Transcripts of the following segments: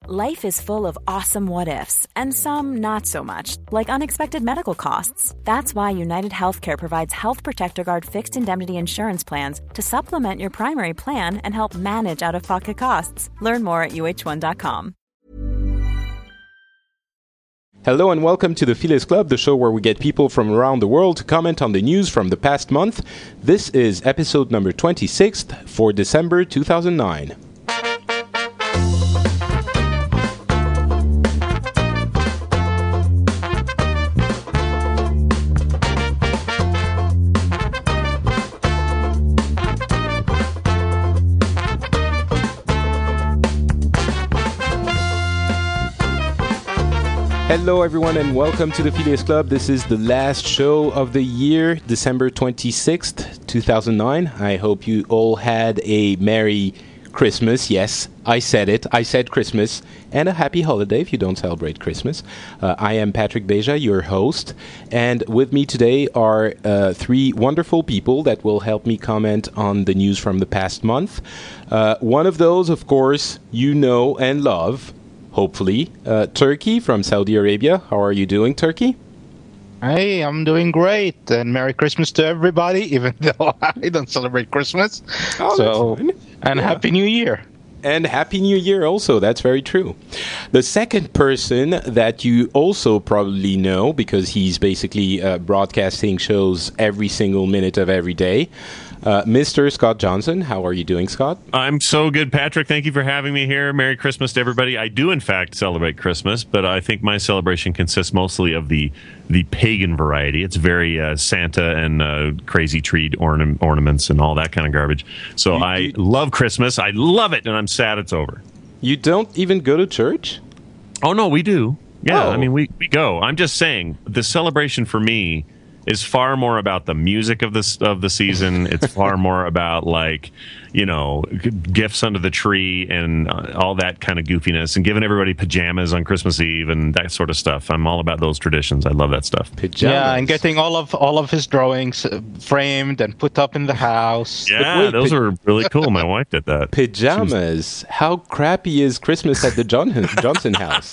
Life is full of awesome what-ifs, and some not so much, like unexpected medical costs. That's why United Healthcare provides Health Protector Guard fixed indemnity insurance plans to supplement your primary plan and help manage out-of-pocket costs. Learn more at uh1.com. Hello and welcome to the Phileas Club, the show where we get people from around the world to comment on the news from the past month. This is episode number 26 for December 2009. Hello everyone and welcome to the Phileas Club. This is the last show of the year, December 26th, 2009. I hope you all had a Merry Christmas. Yes, I said it. I said Christmas. And a happy holiday if you don't celebrate Christmas. I am Patrick Beja, your host. And with me today are three wonderful people that will help me comment on the news from the past month. One of those, of course, you know and love. Hopefully. Turkey from Saudi Arabia. How are you doing, Turkey? Hey, I'm doing great. And Merry Christmas to everybody, even though I don't celebrate Christmas. Oh, and Happy New Year. And Happy New Year also. That's very true. The second person that you also probably know, because he's basically broadcasting shows every single minute of every day, Mr. Scott Johnson. How are you doing, Scott? I'm so good, Patrick. Thank you for having me here. Merry Christmas to everybody. I do, in fact, celebrate Christmas, but I think my celebration consists mostly of the pagan variety. It's very Santa and crazy tree ornaments and all that kind of garbage. So I love Christmas. I love it, and I'm sad it's over. You don't even go to church? Oh, no, we do. Yeah, Oh. I mean, we go. I'm just saying, the celebration for me is far more about the music of the season. It's far more about, like, you know, gifts under the tree and all that kind of goofiness, and giving everybody pajamas on Christmas Eve and that sort of stuff. I'm all about those traditions. I love that stuff. Pajamas. Yeah, and getting all of his drawings framed and put up in the house. Yeah, those were really cool. My wife did that. Pajamas. How crappy is Christmas at the Johnson house?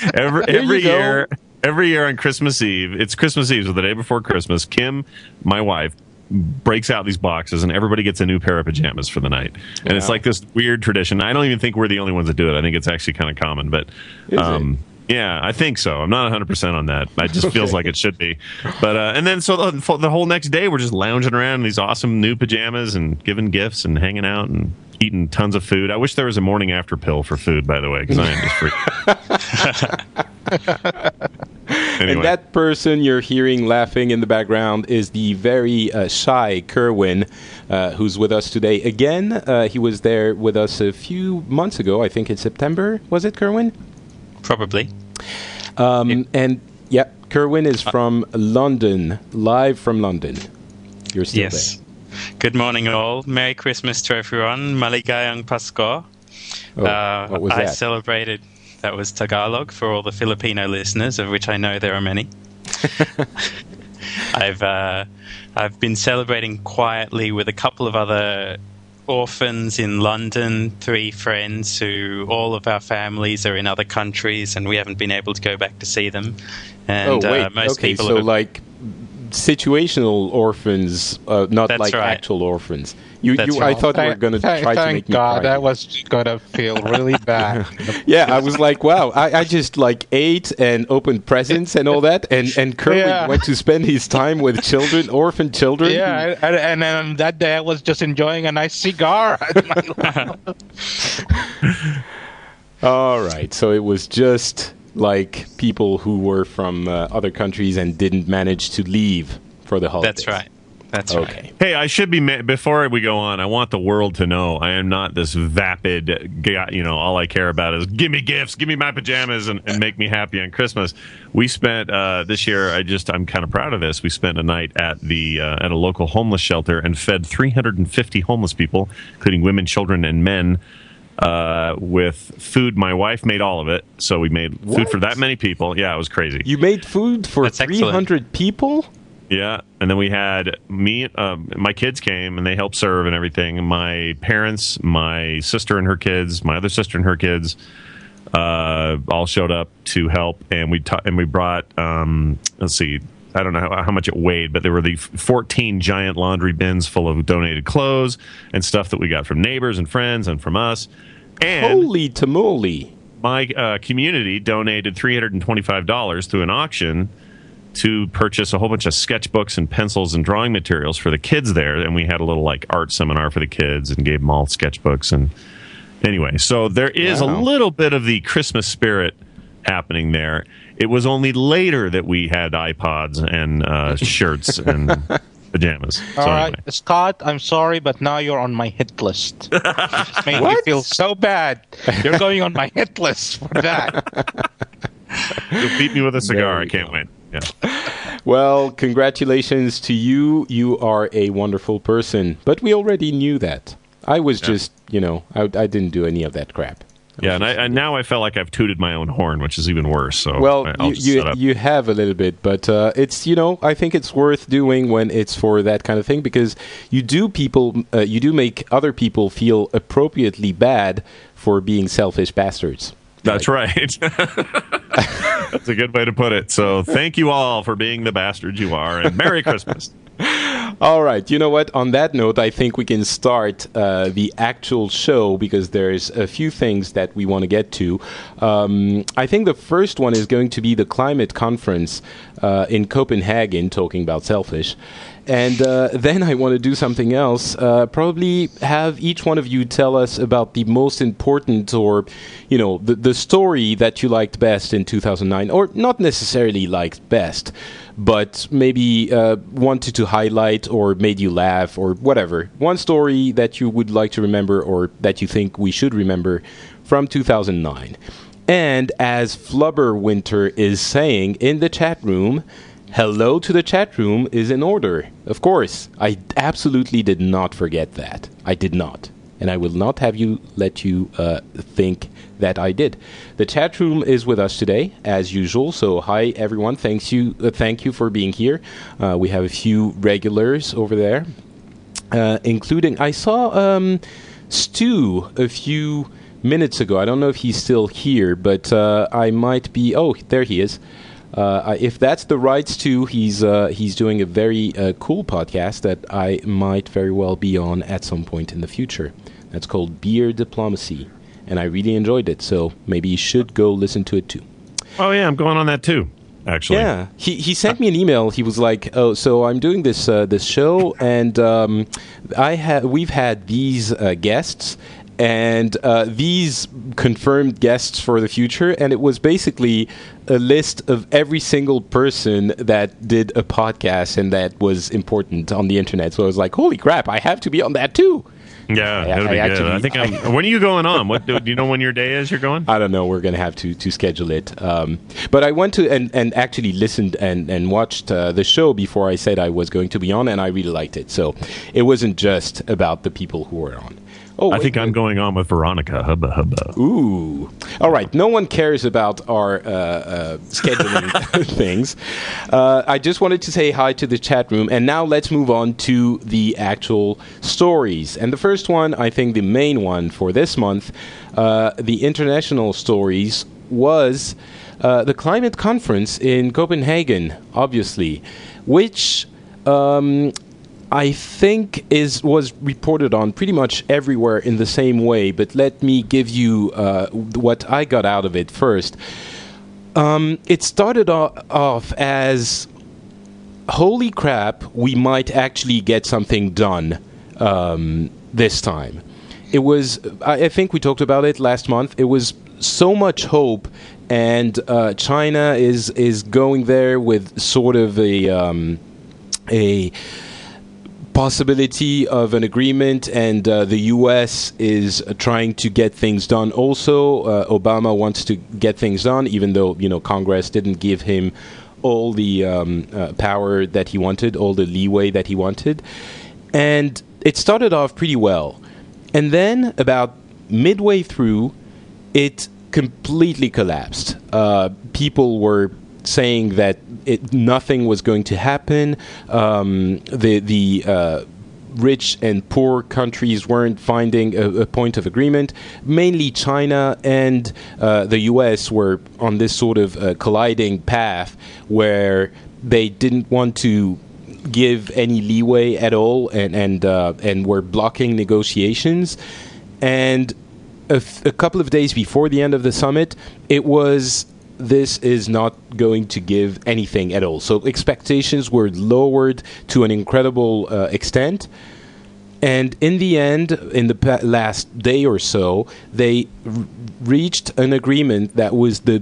Every year on Christmas Eve, it's Christmas Eve, so the day before Christmas, Kim, my wife, breaks out these boxes and everybody gets a new pair of pajamas for the night. And It's like this weird tradition. I don't even think we're the only ones that do it. I think it's actually kind of common. But yeah, I think so. I'm not 100% on that. It just feels like it should be. But and then so the whole next day, we're just lounging around in these awesome new pajamas and giving gifts and hanging out and eating tons of food. I wish there was a morning after pill for food, by the way, because I am just free. Anyway. And that person you're hearing laughing in the background is the very shy Kerwin, who's with us today. Again, he was there with us a few months ago, I think in September. Was it, Kerwin? Probably. And yeah, Kerwin is from London, live from London. You're still Yes. Good morning, all. Merry Christmas to everyone. Maligayang Pasko. there. What was I that? celebrated. That was Tagalog for all the Filipino listeners, of which I know there are many. I've been celebrating quietly with a couple of other orphans in London, 3 friends who all of our families are in other countries, and we haven't been able to go back to see them. And most okay, people so have, like situational orphans, not That's like right. actual orphans. That's I right. thought you were going to try to make Thank me God, cry. that was going to feel really bad. Yeah, I was like, wow, I just like ate and opened presents and all that, and Kerwin went to spend his time with children, orphan children. Yeah, and then that day I was just enjoying a nice cigar. All right, so it was just like people who were from other countries and didn't manage to leave for the holidays. That's right. That's Okay. right. Hey, I should be, before we go on, I want the world to know I am not this vapid guy, all I care about is give me gifts, give me my pajamas, and make me happy on Christmas. We spent, this year, I'm kind of proud of this, we spent a night at a local homeless shelter and fed 350 homeless people, including women, children, and men, with food. My wife made all of it, so we made food for that many people. Yeah, it was crazy. You made food for That's 300 people? Yeah, and then we had my kids came and they helped serve and everything. My parents, my sister and her kids, my other sister and her kids, all showed up to help, and we brought let's see, I don't know how much it weighed, but there were the 14 giant laundry bins full of donated clothes and stuff that we got from neighbors and friends and from us. And holy tamale! My community donated $325 through an auction to purchase a whole bunch of sketchbooks and pencils and drawing materials for the kids there. And we had a little like art seminar for the kids and gave them all sketchbooks. And anyway, so there is a little bit of the Christmas spirit happening there. It was only later that we had iPods and shirts and pajamas. So All right, anyway. Scott, I'm sorry, but now you're on my hit list. It just made me feel so bad. You're going on my hit list for that. You'll beat me with a cigar. I can't wait. Yeah. Well, congratulations to you. You are a wonderful person. But we already knew that. I was just, I didn't do any of that crap. Yeah, and now I felt like I've tooted my own horn, which is even worse. So well, I'll just shut up. you have a little bit, but it's I think it's worth doing when it's for that kind of thing, because you do make other people feel appropriately bad for being selfish bastards. That's right. That's a good way to put it. So thank you all for being the bastards you are, and Merry Christmas. All right. You know what? On that note, I think we can start the actual show, because there's a few things that we want to get to. I think the first one is going to be the climate conference in Copenhagen, talking about selfish. And then I want to do something else. Probably have each one of you tell us about the most important, or, the story that you liked best in 2009, or not necessarily liked best, but maybe wanted to highlight or made you laugh or whatever. One story that you would like to remember, or that you think we should remember from 2009. And as Flubber Winter is saying in the chat room, hello to the chat room is in order. Of course, I absolutely did not forget that. I did not. And I will not have you let you think that I did. The chat room is with us today, as usual. So hi, everyone. Thank you for being here. We have a few regulars over there, including, I saw Stu a few minutes ago. I don't know if he's still here, but I might be... Oh, there he is. If that's the right Stu, he's doing a very cool podcast that I might very well be on at some point in the future. That's called Beer Diplomacy, and I really enjoyed it, so maybe you should go listen to it too. Oh yeah, I'm going on that too, actually. Yeah, he sent me an email. He was like, "Oh, so I'm doing this show, and we've had these guests." And these confirmed guests for the future, and it was basically a list of every single person that did a podcast and that was important on the internet. So I was like, holy crap, I have to be on that too. Yeah, that'll be good. I think when are you going on? Do you know when your day is you're going? I don't know. We're going to have to schedule it. But I went to and actually listened and watched the show before I said I was going to be on, and I really liked it. So it wasn't just about the people who were on. Oh, I think I'm going on with Veronica. Hubba hubba. Ooh. All right. No one cares about our scheduling things. I just wanted to say hi to the chat room. And now let's move on to the actual stories. And the first one, I think the main one for this month, the international stories, was the climate conference in Copenhagen, obviously, which... I think was reported on pretty much everywhere in the same way, but let me give you what I got out of it first. It started off as, holy crap, we might actually get something done this time. It was, I think we talked about it last month, it was so much hope, and China is going there with sort of a possibility of an agreement, and the U.S. is trying to get things done also. Obama wants to get things done, even though, Congress didn't give him all the power that he wanted, all the leeway that he wanted. And it started off pretty well. And then, about midway through, it completely collapsed. People were saying that nothing was going to happen. The rich and poor countries weren't finding a point of agreement. Mainly China and the US were on this sort of colliding path where they didn't want to give any leeway at all and were blocking negotiations. And a couple of days before the end of the summit, it was, this is not going to give anything at all. So expectations were lowered to an incredible extent. And in the end, in the last day or so, they reached an agreement that was the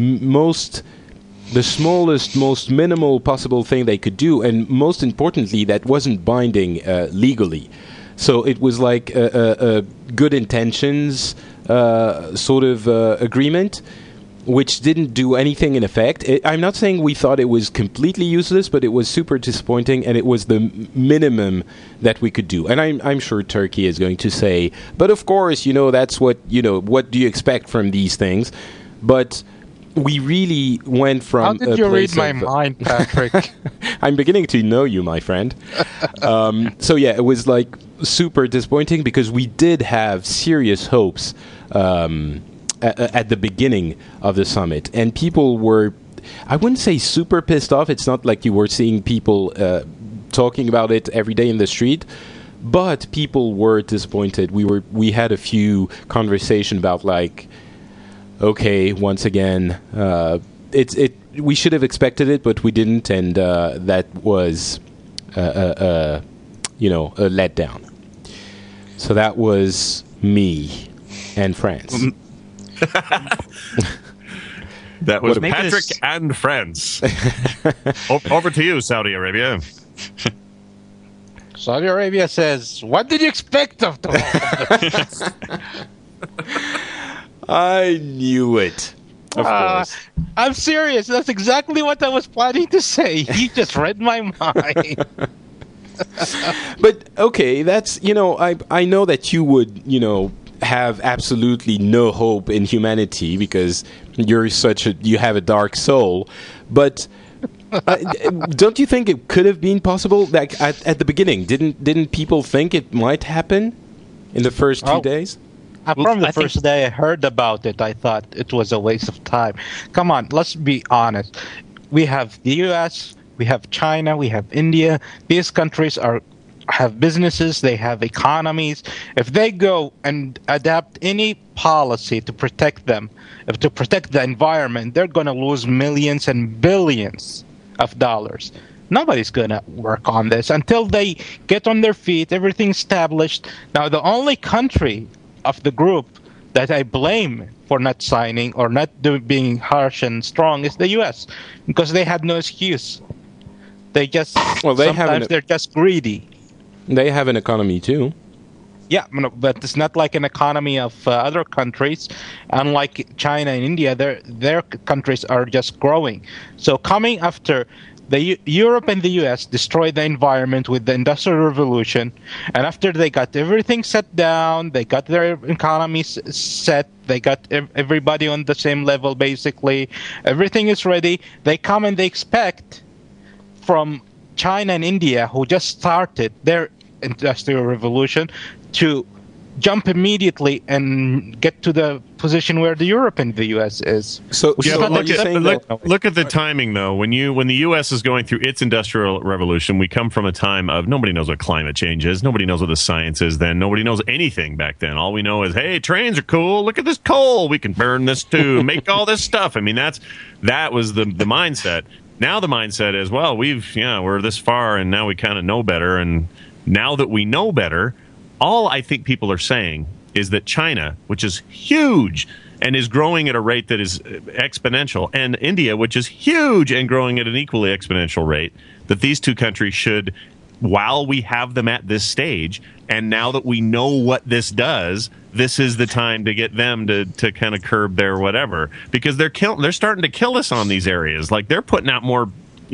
smallest, most minimal possible thing they could do. And most importantly, that wasn't binding legally. So it was like a good intentions sort of agreement, which didn't do anything in effect. I'm not saying we thought it was completely useless, but it was super disappointing, and it was the minimum that we could do. And I'm sure Turkey is going to say, but of course, that's what do you expect from these things? But we really went from. How did you read my mind, Patrick? I'm beginning to know you, my friend. So yeah, it was like super disappointing because we did have serious hopes at the beginning of the summit, and people were, I wouldn't say super pissed off. It's not like you were seeing people talking about it every day in the street, but people were disappointed. We had a few conversations about like, okay, once again, we should have expected it, but we didn't, and that was a letdown. So that was me and France. That was Patrick and friends. Over to you, Saudi Arabia. Saudi Arabia says, what did you expect of them? I knew it. Of course. I'm serious. That's exactly what I was planning to say. You just read my mind. But, okay, that's, I know that you would, have absolutely no hope in humanity because you have a dark soul. But don't you think it could have been possible? Like at the beginning, didn't people think it might happen in the first 2 days? From the first day I heard about it, I thought it was a waste of time. Come on, let's be honest. We have the US, we have China, we have India. These countries have businesses, they have economies. If they go and adapt any policy to protect them, to protect the environment, they're going to lose millions and billions of dollars. Nobody's going to work on this until they get on their feet, everything established. Now, the only country of the group that I blame for not signing or not being harsh and strong is the U.S. because they had no excuse. They just sometimes they're just greedy. They have an economy too. Yeah, but it's not like an economy of other countries. Unlike China and India, their countries are just growing. So coming after Europe and the US destroyed the environment with the Industrial Revolution, and after they got everything set down, they got their economies set, they got everybody on the same level basically, everything is ready, they come and they expect from China and India, who just started their Industrial Revolution, to jump immediately and get to the position where the Europe and the U.S. is. So look at the timing, though. When the U.S. is going through its Industrial Revolution, we come from a time of nobody knows what climate change is. Nobody knows what the science is then. Nobody knows anything back then. All we know is, hey, trains are cool. Look at this coal. We can burn this too. Make all this stuff. I mean, that was the mindset. Now the mindset is, well, we're this far, and now we kind of know better. And now that we know better, all I think people are saying is that China, which is huge and is growing at a rate that is exponential, and India, which is huge and growing at an equally exponential rate, that these two countries should, while we have them at this stage, and now that we know what this does, this is the time to get them to kind of curb their whatever, because they're starting to kill us on these areas. Like, they're putting out more,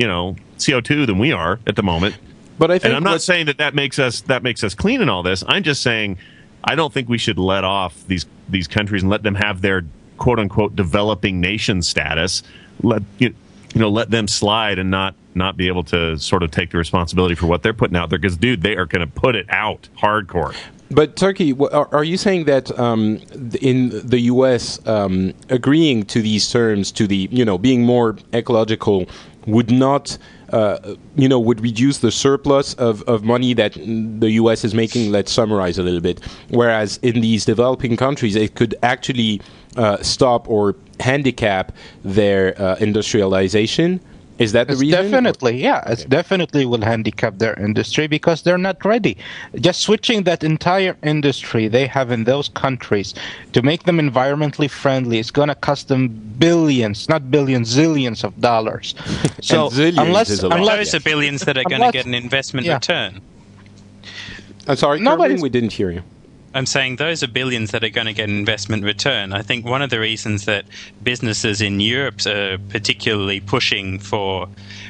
CO2 than we are at the moment. But I think, and I'm not saying that makes us clean in all this. I'm just saying I don't think we should let off these countries and let them have their quote unquote developing nation status. let them slide and not be able to sort of take the responsibility for what they're putting out there. Because, dude, they are going to put it out hardcore. But Turkey, are you saying that in the U.S. Agreeing to these terms, to the being more ecological, would not would reduce the surplus of money that the U.S. is making? Let's summarize a little bit. Whereas in these developing countries, it could actually stop or handicap their industrialization. Is that the reason? Definitely, yeah. It definitely will handicap their industry because they're not ready. Just switching that entire industry they have in those countries to make them environmentally friendly is going to cost them billions, not billions, zillions of dollars. So unless those are billions that are going to get an investment return. I'm sorry, Kerwin, we didn't hear you. I'm saying those are billions that are going to get an investment return. I think one of the reasons that businesses in Europe are particularly pushing for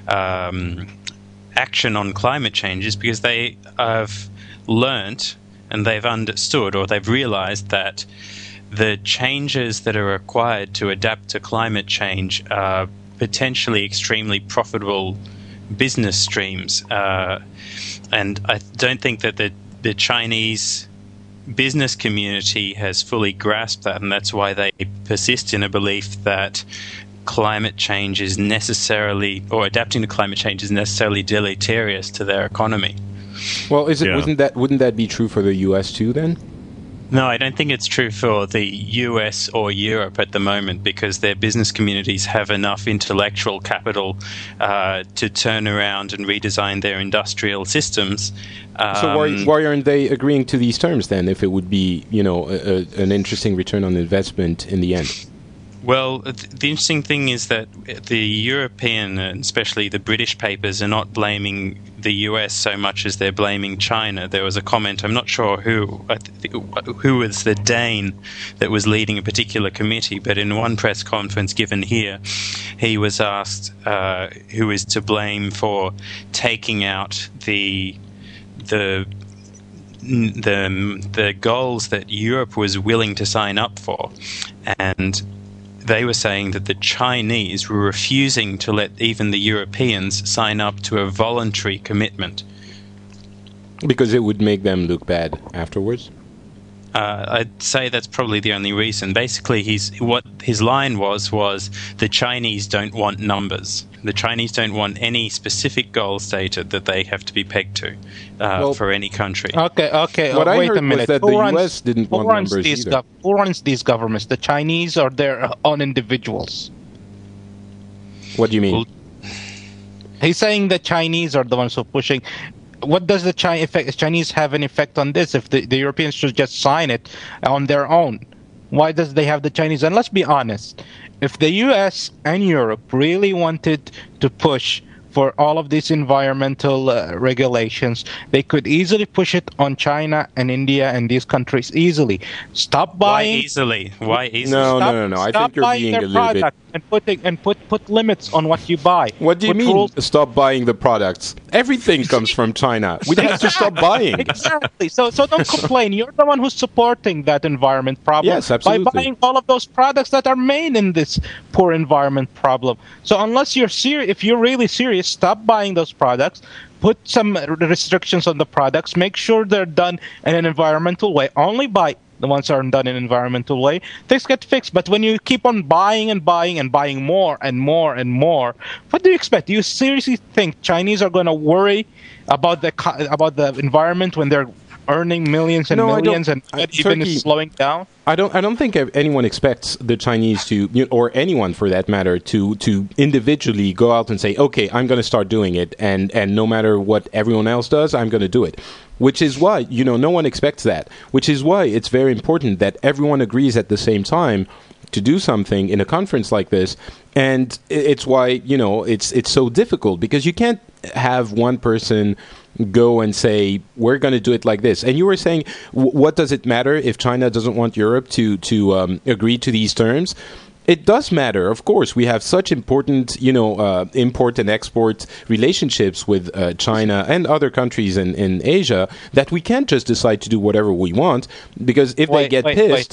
action on climate change is because they have learnt and they've understood or they've realized that the changes that are required to adapt to climate change are potentially extremely profitable business streams. And I don't think that the Chinese business community has fully grasped that, and that's why they persist in a belief that climate change is necessarily, or adapting to climate change is necessarily deleterious to their economy. Well, wouldn't that be true for the U.S. too then? No, I don't think it's true for the US or Europe at the moment because their business communities have enough intellectual capital to turn around and redesign their industrial systems. So why aren't they agreeing to these terms then, if it would be, an interesting return on investment in the end? Well, the interesting thing is that the European, and especially the British papers, are not blaming the US so much as they're blaming China. There was a comment, I'm not sure who was the Dane that was leading a particular committee, but in one press conference given here, he was asked who is to blame for taking out the goals that Europe was willing to sign up for, and they were saying that the Chinese were refusing to let even the Europeans sign up to a voluntary commitment. Because it would make them look bad afterwards? I'd say that's probably the only reason. Basically, what his line was the Chinese don't want numbers. The Chinese don't want any specific goals stated that they have to be pegged to for any country. Okay. What I wait heard a minute. was that the U.S. didn't want numbers either. Who runs these governments? The Chinese or their own individuals? What do you mean? Well, he's saying the Chinese are the ones who are pushing. What does the Chinese have an effect on this if the Europeans should just sign it on their own? Why does they have the Chinese? And let's be honest, if the U.S. and Europe really wanted to push for all of these environmental regulations, they could easily push it on China and India and these countries easily. Stop buying. Why easily? No. I think you're being a little bit. And put limits on what you buy. What do you mean? Rules. Stop buying the products. Everything comes from China. We have to stop buying. Exactly. So don't complain. You're the one who's supporting that environment problem. Yes, absolutely. By buying all of those products that are made in this poor environment problem. So unless you're serious, if you're really serious, stop buying those products. Put some restrictions on the products. Make sure they're done in an environmental way. Only buy the ones that are done in an environmental way. Things get fixed. But when you keep on buying and buying and buying more and more and more, what do you expect? Do you seriously think Chinese are going to worry about the environment when they're earning millions and millions and even is slowing down? I don't think anyone expects the Chinese to, or anyone for that matter, to individually go out and say, okay, I'm going to start doing it, and no matter what everyone else does, I'm going to do it. Which is why, no one expects that. Which is why it's very important that everyone agrees at the same time to do something in a conference like this. And it's why, it's so difficult, because you can't have one person go and say, we're going to do it like this. And you were saying, what does it matter if China doesn't want Europe to agree to these terms? It does matter, of course. We have such important, import and export relationships with China and other countries in Asia that we can't just decide to do whatever we want, because if they get pissed...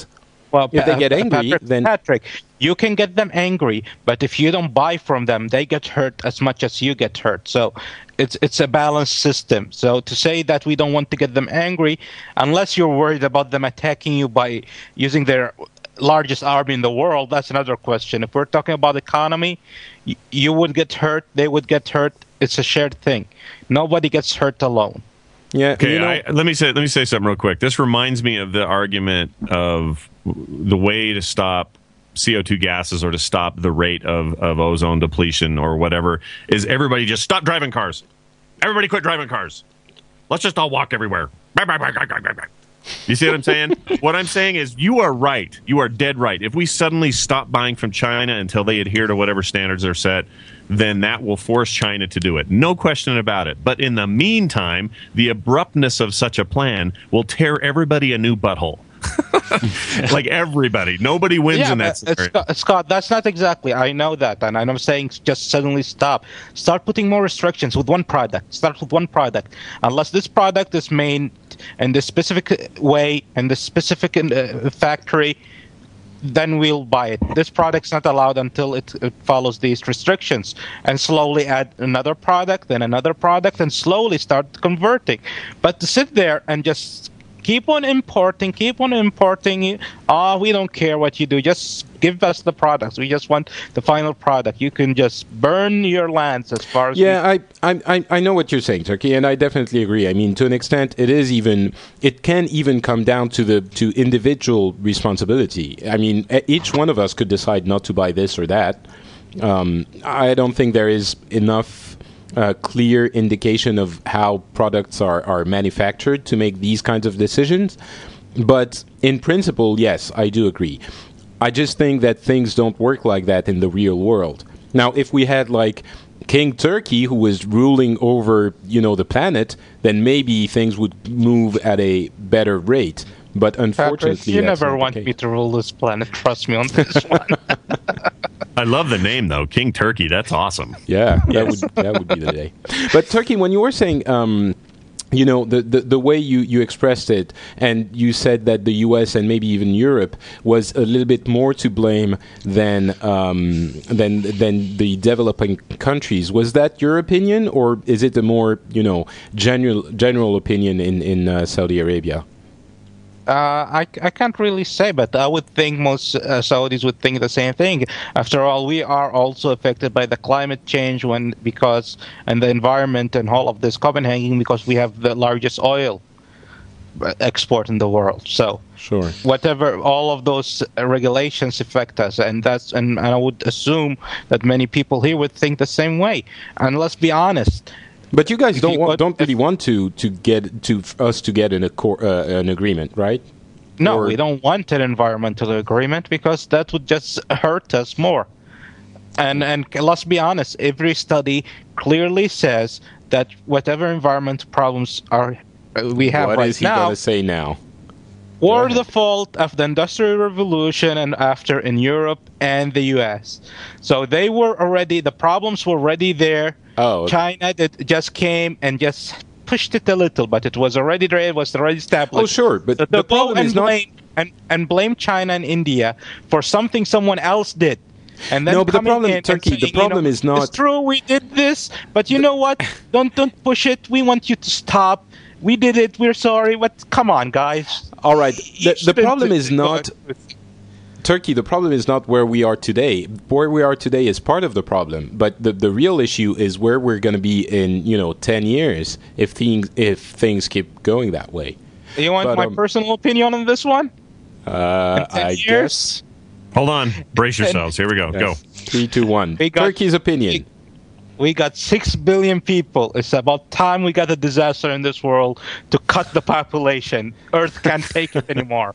Well, if they get angry, then Patrick, you can get them angry, but if you don't buy from them, they get hurt as much as you get hurt. So it's a balanced system. So to say that we don't want to get them angry, unless you're worried about them attacking you by using their largest army in the world, that's another question. If we're talking about economy, you would get hurt, they would get hurt. It's a shared thing. Nobody gets hurt alone. Yeah. Okay, let me say something real quick. This reminds me of the argument of the way to stop CO2 gases or to stop the rate of ozone depletion or whatever is everybody just stop driving cars. Everybody quit driving cars. Let's just all walk everywhere. You see what I'm saying? What I'm saying is you are right. You are dead right. If we suddenly stop buying from China until they adhere to whatever standards are set, then that will force China to do it. No question about it. But in the meantime, the abruptness of such a plan will tear everybody a new butthole. Like everybody. Nobody wins in that scenario. Scott, that's not exactly. I know that. And I'm saying just suddenly stop. Start putting more restrictions with one product. Start with one product. Unless this product is made in this specific way and this specific factory, then we'll buy it. This product's not allowed until it follows these restrictions. And slowly add another product, then another product, and slowly start converting. But to sit there and just keep on importing, we don't care what you do. Just give us the products. We just want the final product. You can just burn your lands as far as... Yeah, I know what you're saying, Turkey, and I definitely agree. I mean, to an extent, it can even come down to individual responsibility. I mean, each one of us could decide not to buy this or that. I don't think there is enough clear indication of how products are manufactured to make these kinds of decisions. But in principle, yes, I do agree. I just think that things don't work like that in the real world. Now, if we had like King Turkey who was ruling over, the planet, then maybe things would move at a better rate. But unfortunately, Patrick, you never want me to rule this planet. Trust me on this one. I love the name though, King Turkey. That's awesome. Yeah, that would be the day. But Turkey, when you were saying, the way you expressed it, and you said that the U.S. and maybe even Europe was a little bit more to blame than the developing countries. Was that your opinion, or is it a more general opinion in Saudi Arabia? I can't really say, but I would think most Saudis would think the same thing. After all, we are also affected by the climate change and the environment and all of this Copenhagen because we have the largest oil export in the world. So sure, whatever, all of those regulations affect us, and I would assume that many people here would think the same way. And let's be honest. But you guys don't really want to get an agreement, right? No, we don't want an environmental agreement because that would just hurt us more. And let's be honest, every study clearly says that whatever environmental problems we have right now... What is he going to say now? Were the fault of the Industrial Revolution and after in Europe and the U.S. So the problems were already there. Oh. China just came and just pushed it a little, but it was already there, it was already established. Oh, sure, but so the problem is not... blame China and India for something someone else did. And then the problem, Turkey, the problem is not... It's true, we did this, but you know what? Don't push it. We want you to stop. We did it. We're sorry. Come on, guys. All right. The problem is not... Turkey, the problem is not where we are today. Where we are today is part of the problem, but the real issue is where we're going to be in 10 years if things keep going that way. You want my personal opinion on this one? I guess. Hold on, brace yourselves. Here we go. Yes. Go. 3, 2, 1. Turkey's opinion. We got 6 billion people. It's about time we got a disaster in this world to cut the population. Earth can't take it anymore.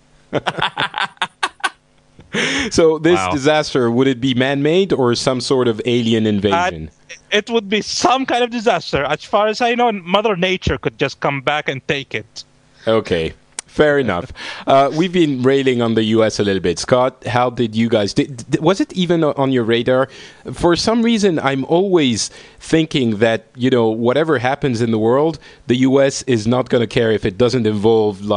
So this disaster, would it be man-made or some sort of alien invasion? It would be some kind of disaster. As far as I know, Mother Nature could just come back and take it. Okay, fair enough. We've been railing on the U.S. a little bit. Scott, how did you guys... was it even on your radar? For some reason, I'm always thinking that, whatever happens in the world, the U.S. is not going to care if it doesn't involve,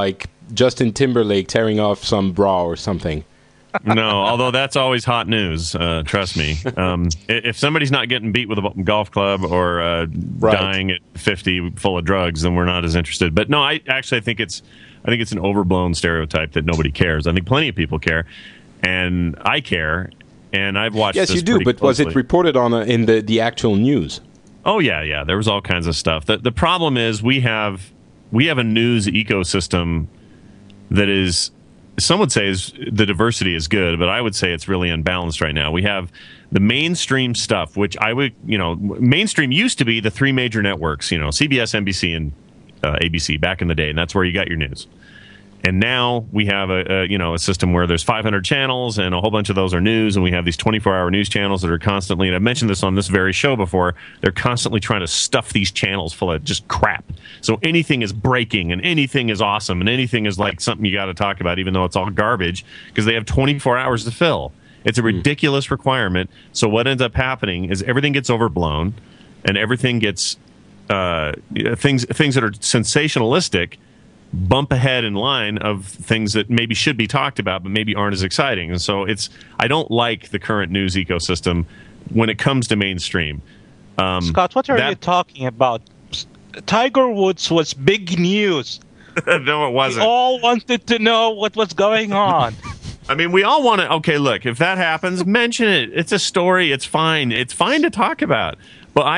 Justin Timberlake tearing off some bra or something. No, although that's always hot news. Trust me. If somebody's not getting beat with a golf club or dying at 50 full of drugs, then we're not as interested. But no, I think it's an overblown stereotype that nobody cares. I think plenty of people care, and I care. And I've watched. Yes, this you do. But closely. was it reported on in the actual news? Oh yeah. There was all kinds of stuff. The problem is we have a news ecosystem that is. Some would say the diversity is good, but I would say it's really unbalanced right now. We have the mainstream stuff, which mainstream used to be the three major networks, CBS, NBC, and ABC back in the day, and that's where you got your news. And now we have a system where there's 500 channels, and a whole bunch of those are news, and we have these 24-hour news channels that are constantly, and I've mentioned this on this very show before, they're constantly trying to stuff these channels full of just crap. So anything is breaking, and anything is awesome, and anything is like something you got to talk about, even though it's all garbage, because they have 24 hours to fill. It's a ridiculous requirement. So what ends up happening is everything gets overblown, and everything gets things that are sensationalistic bump ahead in line of things that maybe should be talked about but maybe aren't as exciting. And so I don't like the current news ecosystem when it comes to mainstream. Scott, what are you talking about? Tiger Woods was big news. No, it wasn't. We all wanted to know what was going on. I mean, we all want to. Okay, look, if that happens, mention it. It's a story. It's fine. It's fine to talk about. But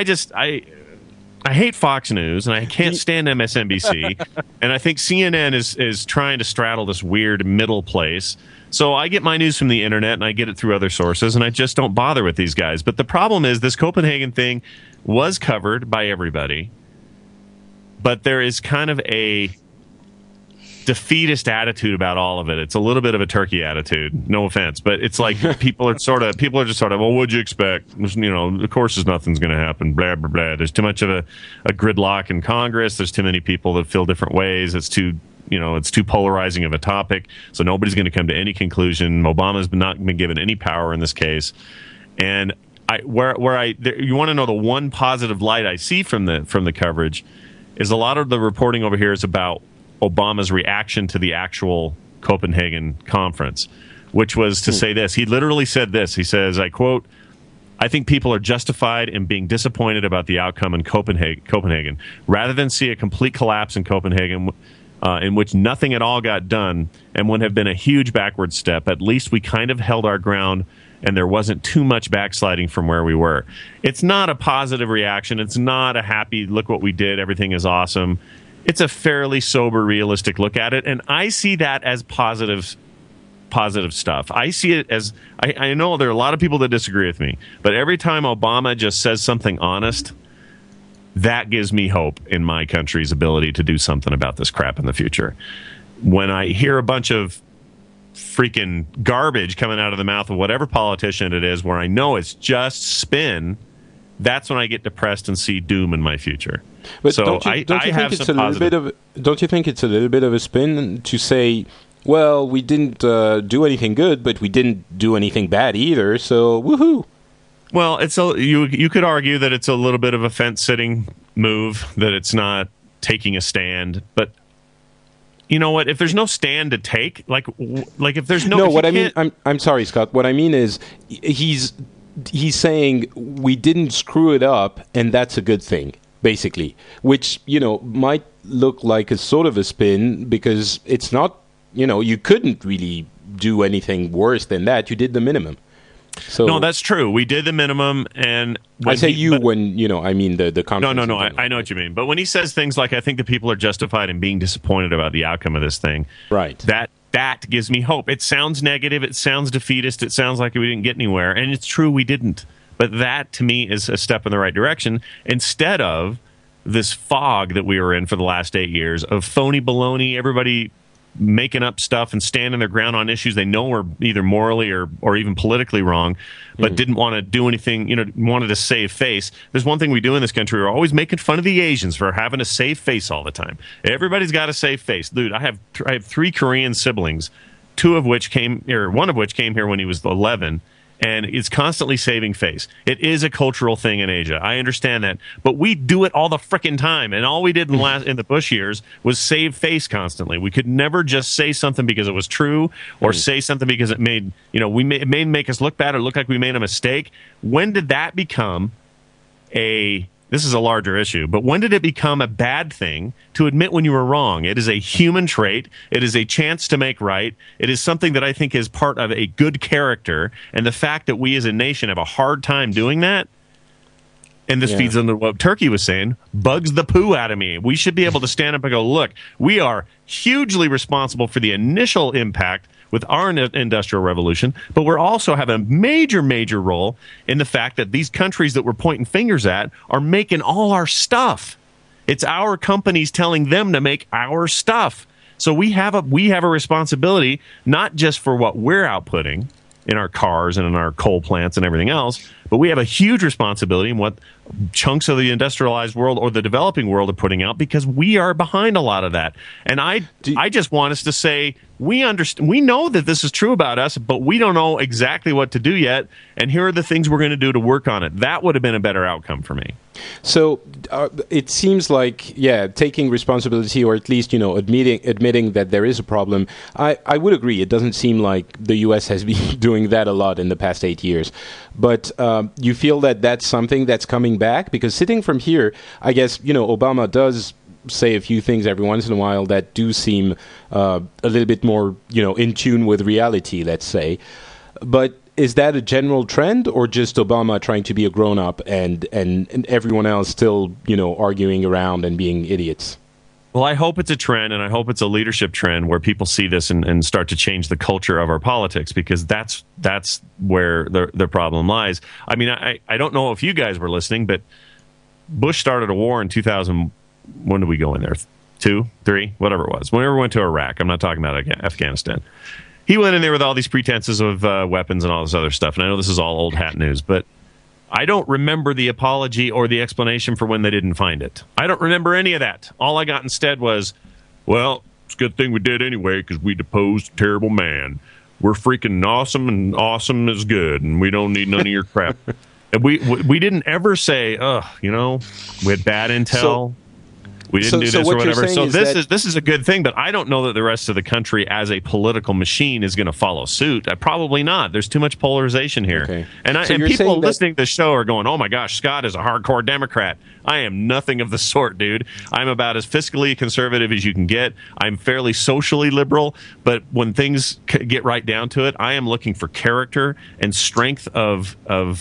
I hate Fox News, and I can't stand MSNBC, and I think CNN is trying to straddle this weird middle place. So I get my news from the internet, and I get it through other sources, and I just don't bother with these guys. But the problem is this Copenhagen thing was covered by everybody, but there is kind of a defeatist attitude about all of it. It's a little bit of a turkey attitude. No offense, but it's like people are just sort of, well, what'd you expect? Of course, nothing's going to happen. Blah blah blah. There's too much of a gridlock in Congress. There's too many people that feel different ways. It's too polarizing of a topic. So nobody's going to come to any conclusion. Obama's not been given any power in this case. And you want to know the one positive light I see from the coverage is a lot of the reporting over here is about Obama's reaction to the actual Copenhagen conference, which was to say this. He literally said this. He says, I quote, "I think people are justified in being disappointed about the outcome in Copenhagen. Rather than see a complete collapse in Copenhagen in which nothing at all got done and would have been a huge backward step, at least we kind of held our ground and there wasn't too much backsliding from where we were." It's not a positive reaction. It's not a happy, look what we did, everything is awesome. It's a fairly sober, realistic look at it, and I see that as positive stuff. I see it as, I know there are a lot of people that disagree with me, but every time Obama just says something honest, that gives me hope in my country's ability to do something about this crap in the future. When I hear a bunch of freaking garbage coming out of the mouth of whatever politician it is, where I know it's just spin, that's when I get depressed and see doom in my future. But so don't you think it's a little bit of a spin to say, well, we didn't do anything good, but we didn't do anything bad either, so woohoo? Well, you could argue that it's a little bit of a fence-sitting move, that it's not taking a stand, but you know what? If there's no stand to take, like if there's no... No, what I mean... I'm sorry, Scott. What I mean is he's saying we didn't screw it up, and that's a good thing, basically, which, might look like a sort of a spin because it's not, you couldn't really do anything worse than that. You did the minimum. So no, that's true. We did the minimum, and I say I mean the conference. No. I know what you mean. But when he says things like, "I think the people are justified in being disappointed about the outcome of this thing," right? That gives me hope. It sounds negative. It sounds defeatist. It sounds like we didn't get anywhere, and it's true we didn't. But that, to me, is a step in the right direction instead of this fog that we were in for the last 8 years of phony baloney. Everybody making up stuff and standing their ground on issues they know were either morally or even politically wrong, but didn't want to do anything, wanted to save face. There's one thing we do in this country. We're always making fun of the Asians for having to save face all the time. Everybody's got to save face. Dude, I have 3 Korean siblings, one of which came here when he was 11, and it's constantly saving face. It is a cultural thing in Asia. I understand that, but we do it all the frickin' time, and all we did in the Bush years was save face constantly. We could never just say something because it was true, or say something because it made it may make us look bad or look like we made a mistake. When did that become this is a larger issue, but when did it become a bad thing to admit when you were wrong? It is a human trait. It is a chance to make right. It is something that I think is part of a good character. And the fact that we as a nation have a hard time doing that, and this feeds into what Turkey was saying, bugs the poo out of me. We should be able to stand up and go, look, we are hugely responsible for the initial impact with our industrial revolution, but we're also having a major, major role in the fact that these countries that we're pointing fingers at are making all our stuff. It's our companies telling them to make our stuff. So we have a responsibility, not just for what we're outputting in our cars and in our coal plants and everything else, but we have a huge responsibility in what chunks of the industrialized world or the developing world are putting out, because we are behind a lot of that. And I just want us to say, we know that this is true about us, but we don't know exactly what to do yet, and here are the things we're going to do to work on it. That would have been a better outcome for me. So it seems like, taking responsibility, or at least, admitting that there is a problem. I would agree. It doesn't seem like the U.S. has been doing that a lot in the past 8 years. But you feel that that's something that's coming back? Because sitting from here, I guess, Obama does say a few things every once in a while that do seem a little bit more, in tune with reality, let's say. But is that a general trend, or just Obama trying to be a grown-up and everyone else still, arguing around and being idiots? Well, I hope it's a trend, and I hope it's a leadership trend where people see this and start to change the culture of our politics, because that's where the problem lies. I mean, I don't know if you guys were listening, but Bush started a war in 2000. When did we go in there? 2, 3, whatever it was. Whenever we went to Iraq. I'm not talking about Afghanistan. He went in there with all these pretenses of weapons and all this other stuff. And I know this is all old hat news, but I don't remember the apology or the explanation for when they didn't find it. I don't remember any of that. All I got instead was, well, it's a good thing we did anyway, because we deposed a terrible man. We're freaking awesome, and awesome is good, and we don't need none of your crap. And we didn't ever say, we had bad intel. We didn't do this or whatever. So this is a good thing, but I don't know that the rest of the country as a political machine is going to follow suit. Probably not. There's too much polarization here. Okay. And people listening to the show are going, oh my gosh, Scott is a hardcore Democrat. I am nothing of the sort, dude. I'm about as fiscally conservative as you can get. I'm fairly socially liberal, but when things get right down to it, I am looking for character and strength of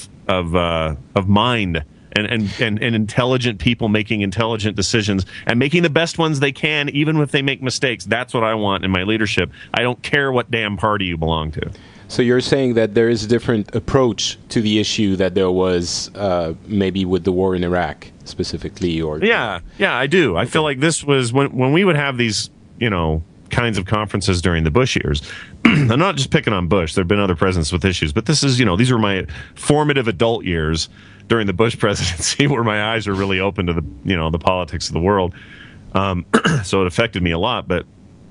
mind. And intelligent people making intelligent decisions and making the best ones they can, even if they make mistakes. That's what I want in my leadership. I don't care what damn party you belong to. So you're saying that there is a different approach to the issue that there was maybe with the war in Iraq specifically, or yeah, I do. I feel like this was when we would have these, kinds of conferences during the Bush years. I'm not just picking on Bush. There have been other presidents with issues, but this is, these were my formative adult years during the Bush presidency, where my eyes were really open to the politics of the world. So it affected me a lot. But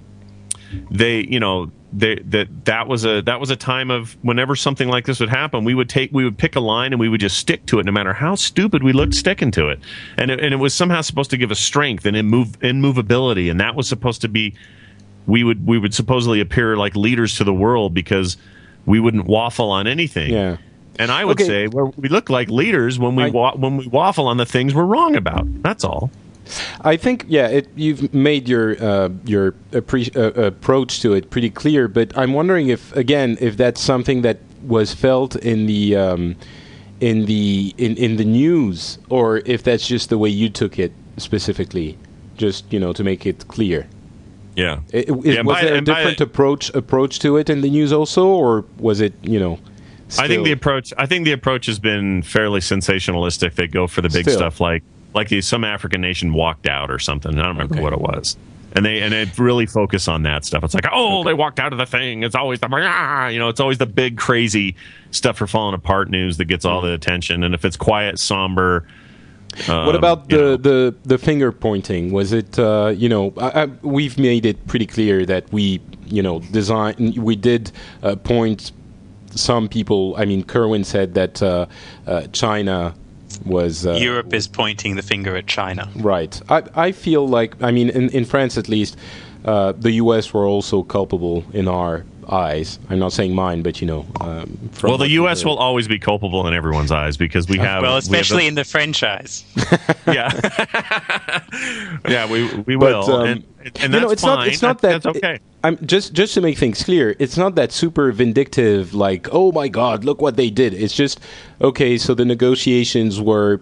that was a time of whenever something like this would happen, we would pick a line and we would just stick to it, no matter how stupid we looked sticking to it. And it was somehow supposed to give us strength and immovability, and that was supposed to be. We would supposedly appear like leaders to the world because we wouldn't waffle on anything. Yeah. And I would say we look like leaders when we waffle on the things we're wrong about. That's all. I think, you've made your approach to it pretty clear, but I'm wondering if that's something that was felt in the news, or if that's just the way you took it specifically, just to make it clear. Yeah. Was there a different approach to it in the news also, or was it still? I think the approach has been fairly sensationalistic. They go for the big stuff, like some African nation walked out or something. I don't remember what it was, and they really focus on that stuff. It's like, they walked out of the thing. It's always it's always the big crazy stuff for falling apart news that gets all the attention. And if it's quiet, somber. What about the finger pointing? Was it we've made it pretty clear that we did point some people, I mean, Kerwin said that China was... Europe is pointing the finger at China. Right. I feel like, I mean, in France at least, the U.S. were also culpable in our eyes. I'm not saying mine, but well, the U.S. will always be culpable in everyone's eyes because we have... Well, especially in the French eyes. Yeah. Yeah, we will. And that's it's fine. It's not that... That's okay. I'm just to make things clear, it's not that super vindictive, like, oh my God, look what they did. It's just, okay, so the negotiations were,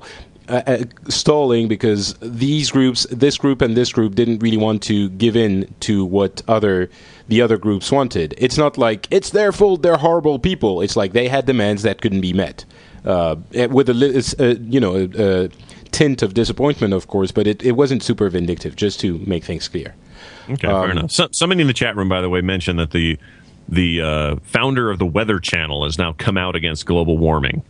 stalling because this group and this group didn't really want to give in to what the other groups wanted. It's not like it's their fault, they're horrible people. It's like they had demands that couldn't be met, with a tint of disappointment, of course, but it wasn't super vindictive, just to make things clear. Okay, fair enough. Somebody in the chat room, by the way, mentioned that the founder of the Weather Channel has now come out against global warming.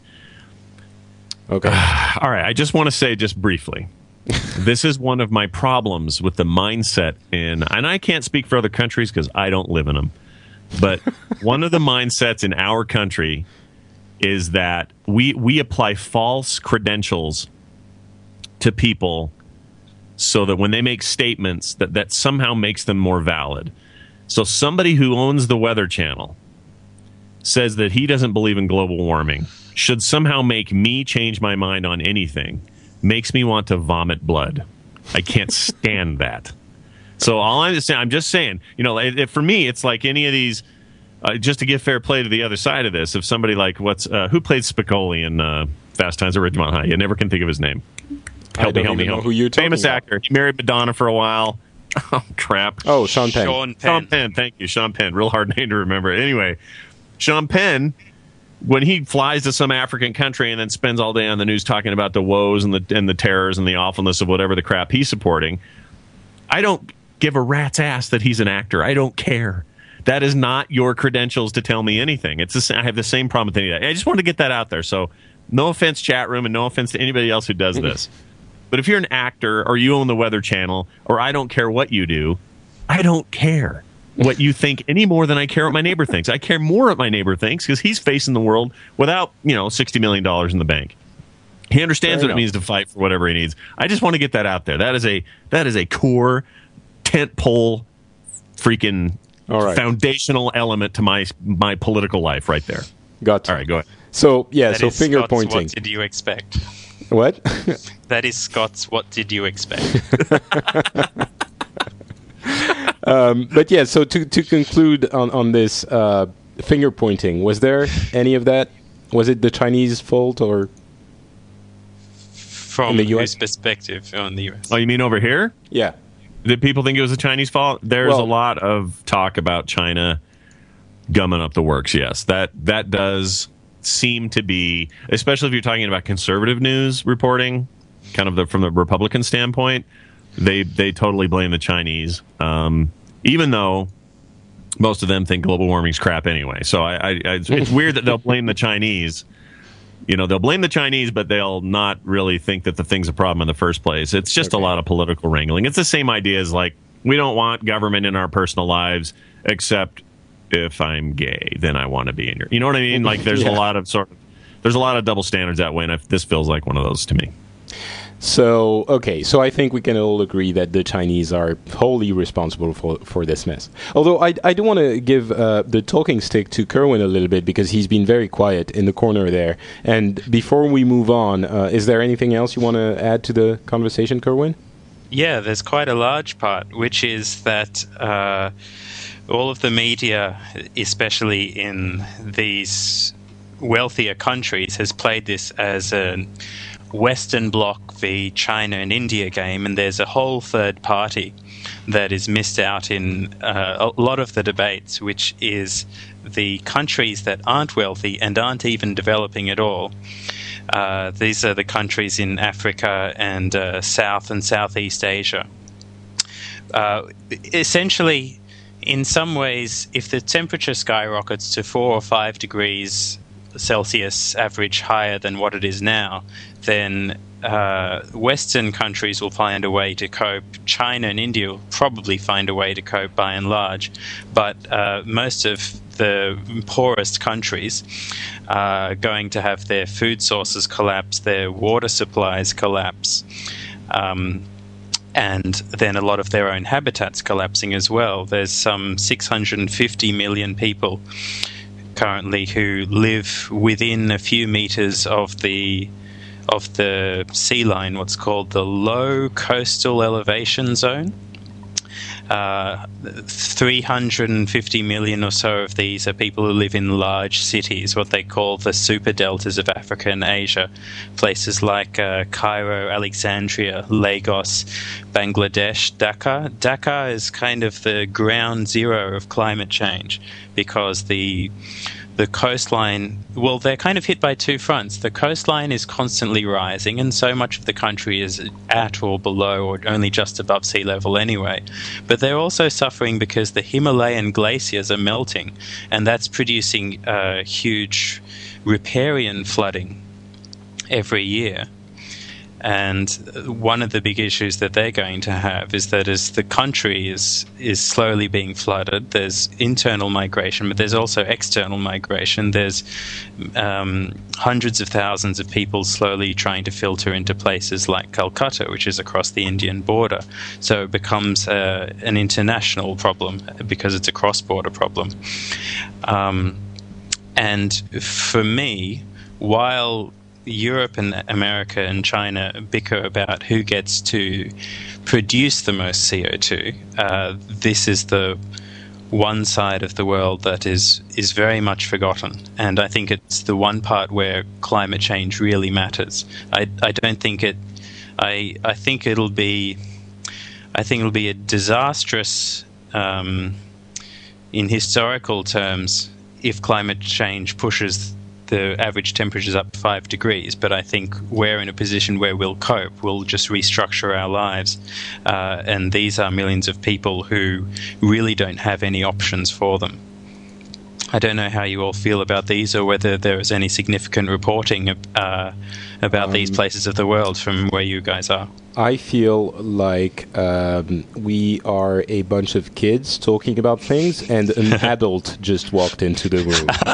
Okay. All right, I just want to say just briefly, this is one of my problems with the mindset and I can't speak for other countries because I don't live in them, but one of the mindsets in our country is that we apply false credentials to people so that when they make statements that somehow makes them more valid. So somebody who owns the Weather Channel says that he doesn't believe in global warming should somehow make me change my mind on anything, makes me want to vomit blood. I can't stand that. So I'm just saying, for me, it's like any of these, just to give fair play to the other side of this, if somebody like who played Spicoli in Fast Times at Ridgemont High? You never can think of his name. Help me. Who you're talking Famous about. Actor. He married Madonna for a while. Oh, crap. Oh, Sean Penn. Sean Penn. Thank you, Sean Penn. Real hard name to remember. Anyway, Sean Penn, when he flies to some African country and then spends all day on the news talking about the woes and the terrors and the awfulness of whatever the crap he's supporting, I don't give a rat's ass that he's an actor. I don't care. That is not your credentials to tell me anything. I have the same problem with any of that. I just wanted to get that out there. So no offense, chat room, and no offense to anybody else who does this. But if you're an actor or you own the Weather Channel or I don't care what you do, I don't care what you think any more than I care what my neighbor thinks. I care more what my neighbor thinks because he's facing the world without, $60 million in the bank. He understands what it means to fight for whatever he needs. I just want to get that out there. That is a core tent pole freaking foundational element to my political life right there. Got you. All right, go ahead. So, That so is finger Scott's pointing. What did you expect? What? That is Scott's What Did You Expect? But yeah, so to conclude on this finger pointing, was there any of that? Was it the Chinese fault or From the US? whose perspective on the US? Oh, you mean over here? Yeah. Did people think it was the Chinese fault? There's a lot of talk about China gumming up the works. Yes, that does seem to be, especially if you're talking about conservative news reporting, kind of from the Republican standpoint, they totally blame the Chinese, even though most of them think global warming's crap anyway. So it's weird that they'll blame the Chinese. They'll blame the Chinese, but they'll not really think that the thing's a problem in the first place. It's just a lot of political wrangling. It's the same idea as like, we don't want government in our personal lives, except if I'm gay, then I want to be in your... You know what I mean? Like, there's a lot of double standards that way, and this feels like one of those to me. So, so I think we can all agree that the Chinese are wholly responsible for this mess. Although I do want to give the talking stick to Kerwin a little bit because he's been very quiet in the corner there. And before we move on, is there anything else you want to add to the conversation, Kerwin? Yeah, there's quite a large part, which is that all of the media, especially in these wealthier countries, has played this as a Western Bloc v. China and India game, and there's a whole third party that is missed out in a lot of the debates, which is the countries that aren't wealthy and aren't even developing at all. These are the countries in Africa and South and Southeast Asia. Essentially, in some ways, if the temperature skyrockets to 4 or 5 degrees Celsius average higher than what it is now, then Western countries will find a way to cope. China and India will probably find a way to cope by and large. But most of the poorest countries are going to have their food sources collapse, their water supplies collapse, and then a lot of their own habitats collapsing as well. There's some 650 million people currently who live within a few meters of the sea line, what's called the low coastal elevation zone. 350 million or so of these are people who live in large cities, what they call the super deltas of Africa and Asia, places like Cairo, Alexandria, Lagos, Bangladesh, Dhaka. Dhaka is kind of the ground zero of climate change because the coastline, well, they're kind of hit by two fronts. The coastline is constantly rising, and so much of the country is at or below or only just above sea level anyway. But they're also suffering because the Himalayan glaciers are melting, and that's producing huge riparian flooding every year. And one of the big issues that they're going to have is that as the country is slowly being flooded, there's internal migration, but there's also external migration. There's hundreds of thousands of people slowly trying to filter into places like Calcutta, which is across the Indian border. So it becomes an international problem because it's a cross-border problem. And for me, while Europe and America and China bicker about who gets to produce the most CO2, this is the one side of the world that is very much forgotten, and I think it's the one part where climate change really matters. I don't think it. I think it'll be a disastrous in historical terms if climate change pushes the average temperatures up 5 degrees, but I think we're in a position where we'll cope. We'll just restructure our lives. And these are millions of people who really don't have any options for them. I don't know how you all feel about these or whether there is any significant reporting about these places of the world from where you guys are. I feel like we are a bunch of kids talking about things and an adult just walked into the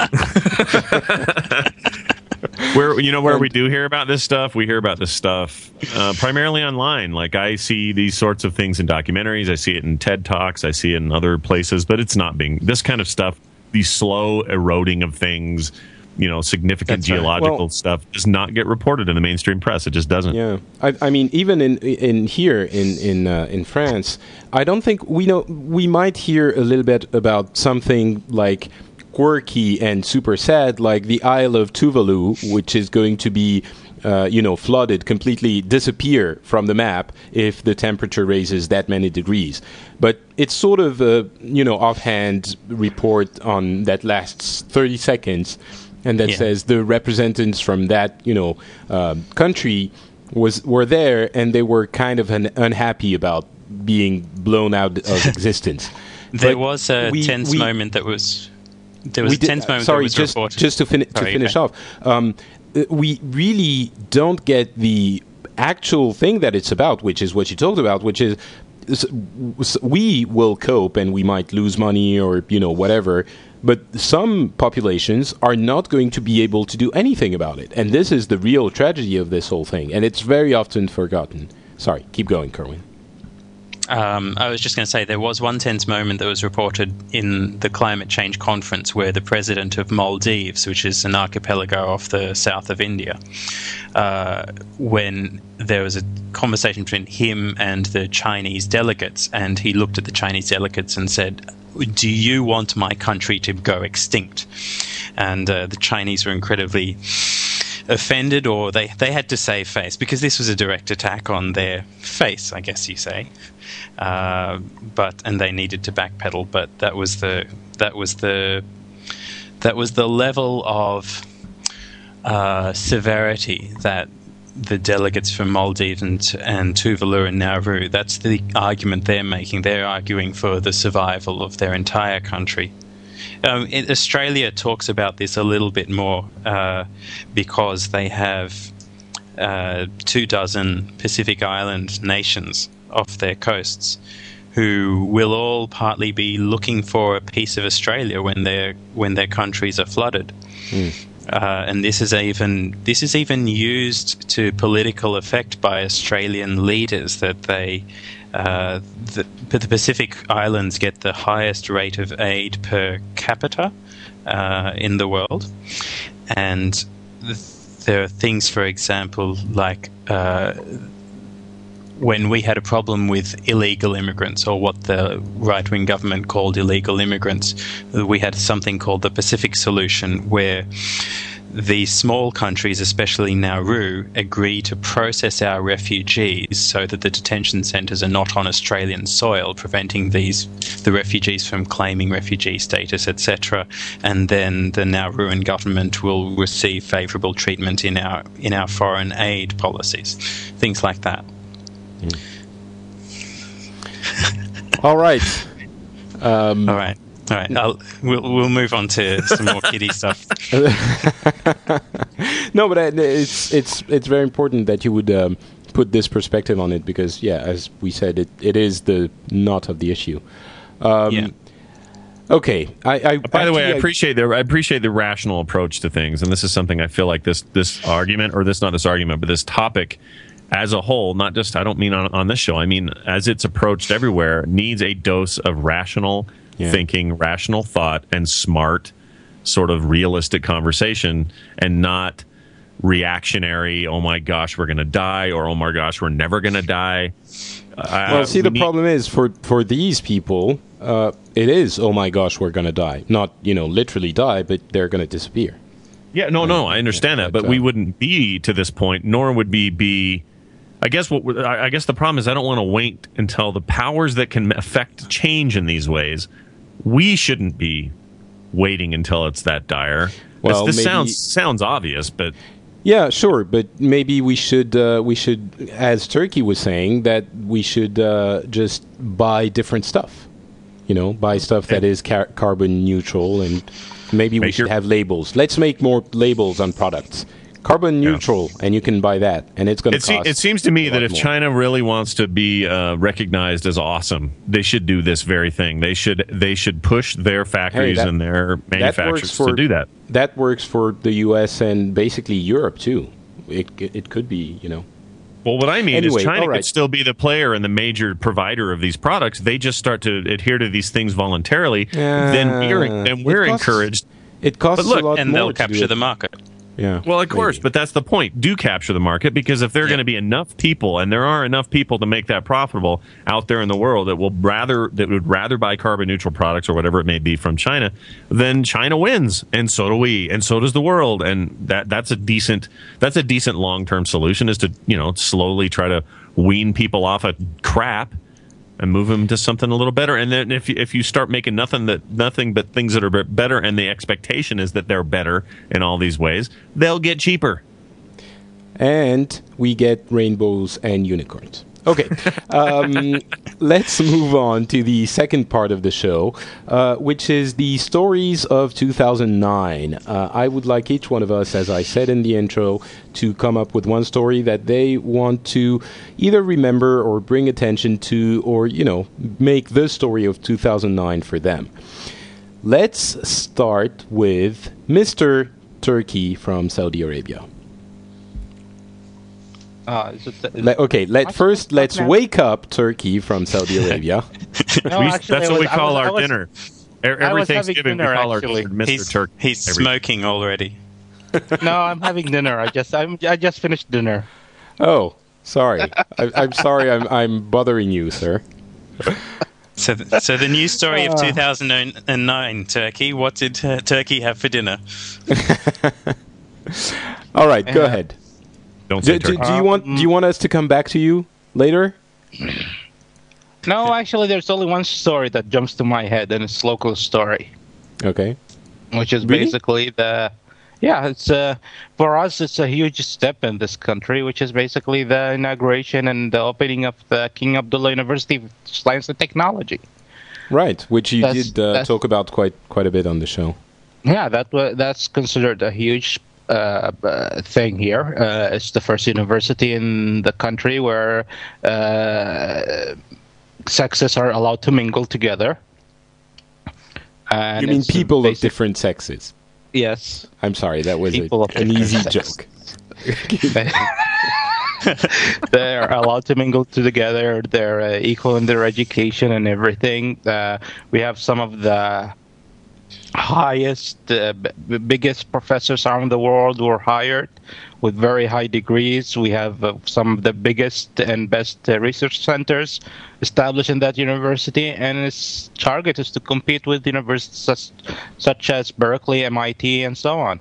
room. Where we do hear about this stuff, we hear about this stuff primarily online. Like I see these sorts of things in documentaries, I see it in TED Talks, I see it in other places, but it's not being this kind of stuff. The slow eroding of things, significant geological stuff does not get reported in the mainstream press. It just doesn't. Yeah, I mean, even in here in France, I don't think we might hear a little bit about something like quirky and super sad, like the Isle of Tuvalu, which is going to be flooded, completely disappear from the map if the temperature raises that many degrees. But it's sort of a, offhand report on that lasts 30 seconds and that says the representatives from that, country were there and they were kind of unhappy about being blown out of existence. There was a tense moment that was... There was a tense moment that was reported. Just to finish off. We really don't get the actual thing that it's about, which is what you talked about, which is we will cope and we might lose money or, whatever, but some populations are not going to be able to do anything about it. And this is the real tragedy of this whole thing. And it's very often forgotten. Sorry, keep going, Kerwin. I was just going to say there was one tense moment that was reported in the climate change conference where the president of Maldives, which is an archipelago off the south of India, when there was a conversation between him and the Chinese delegates, and he looked at the Chinese delegates and said, "Do you want my country to go extinct?" And the Chinese were incredibly offended, or they had to save face because this was a direct attack on their face, I guess you say. And they needed to backpedal, but that was the level of severity that the delegates from Maldives and Tuvalu and Nauru, that's the argument they're making. They're arguing for the survival of their entire country. Australia talks about this a little bit more because they have 24 Pacific Island nations off their coasts, who will all partly be looking for a piece of Australia when their countries are flooded. And this is even used to political effect by Australian leaders, that the Pacific Islands get the highest rate of aid per capita in the world, and there are things, for example, like when we had a problem with illegal immigrants, or what the right-wing government called illegal immigrants, we had something called the Pacific Solution, where the small countries, especially Nauru, agree to process our refugees so that the detention centres are not on Australian soil, preventing the refugees from claiming refugee status, etc. And then the Nauruan government will receive favourable treatment in our foreign aid policies, things like that. All right. All right. We'll move on to some more kiddie stuff. No, but it's very important that you would put this perspective on it, because, yeah, as we said, it is the knot of the issue. Okay. By the way, I appreciate the rational approach to things, and this is something I feel like this argument, or not this argument, but this topic as a whole, not just, I don't mean on this show, I mean as it's approached everywhere, needs a dose of rational thinking, rational thought, and smart, sort of realistic conversation, and not reactionary, oh my gosh, we're going to die, or oh my gosh, we're never going to die. The problem is, for these people, it is, oh my gosh, we're going to die. Not, literally die, but they're going to disappear. Yeah, no, I understand that, but we wouldn't be to this point, nor would we be. I guess the problem is, I don't want to wait until the powers that can affect change in these ways. We shouldn't be waiting until it's that dire. Well, this sounds obvious, but yeah, sure. But maybe we should, as Turkey was saying, that we should just buy different stuff. Buy stuff that is carbon neutral, and maybe we should have labels. Let's make more labels on products. Carbon neutral, and you can buy that, and it's going to cost. It seems to me that if more. China really wants to be recognized as awesome, they should do this very thing. They should push their factories and their manufacturers to do that. That works for the U.S. and basically Europe too. It could be, Well, what I mean is China could still be the player and the major provider of these products. They just start to adhere to these things voluntarily. Then we're encouraged. It costs a lot more, and they'll capture the market. Yeah. Well, of course, but that's the point. Do capture the market, because if there are going to be enough people, and there are enough people to make that profitable out there in the world that would rather buy carbon neutral products or whatever it may be from China, then China wins, and so do we, and so does the world, and that's a decent long-term solution, is to slowly try to wean people off of crap and move them to something a little better. And then if you start making nothing but things that are better, and the expectation is that they're better in all these ways, they'll get cheaper. And we get rainbows and unicorns. Okay, let's move on to the second part of the show, which is the stories of 2009. I would like each one of us, as I said in the intro, to come up with one story that they want to either remember or bring attention to, or, make the story of 2009 for them. Let's start with Mr. Turkey from Saudi Arabia. Let's wake up Turkey from Saudi Arabia. That's what we call our dinner. Every Thanksgiving we call our dinner Mr. Turkey. He's smoking already. No, I'm having dinner. I just finished dinner. Oh, sorry. I'm sorry. I'm bothering you, sir. So the news story of 2009, Turkey. What did Turkey have for dinner? All right, go ahead. Don't say do you want us to come back to you later? No, actually, there's only one story that jumps to my head, and it's a local story. Okay. Which is basically it's for us, it's a huge step in this country, which is basically the inauguration and the opening of the King Abdullah University of Science and Technology. Right, which you did talk about quite a bit on the show. Yeah, that's considered a huge thing here. It's the first university in the country where sexes are allowed to mingle together. And You mean it's people of basic- different sexes? Yes. I'm sorry, that was People of an different easy sexes. joke. They're allowed to mingle together. They're equal in their education and everything. We have some of the highest, biggest professors around the world were hired with very high degrees. We have some of the biggest and best research centers established in that university, and its target is to compete with universities such as Berkeley, MIT, and so on.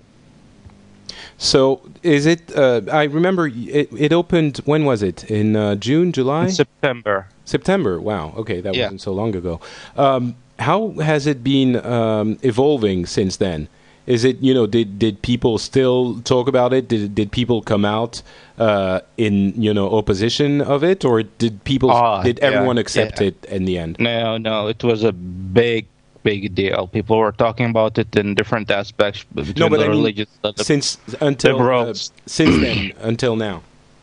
So, is it? I remember it opened. When was it? In June, July, In September. September. Wow. Okay, that Yeah. wasn't so long ago. How has it been evolving since then? Is it, did people still talk about it? Did people come out in opposition of it, or did everyone accept it in the end? No, it was a big deal. People were talking about it in different aspects between the religious. Since then until now.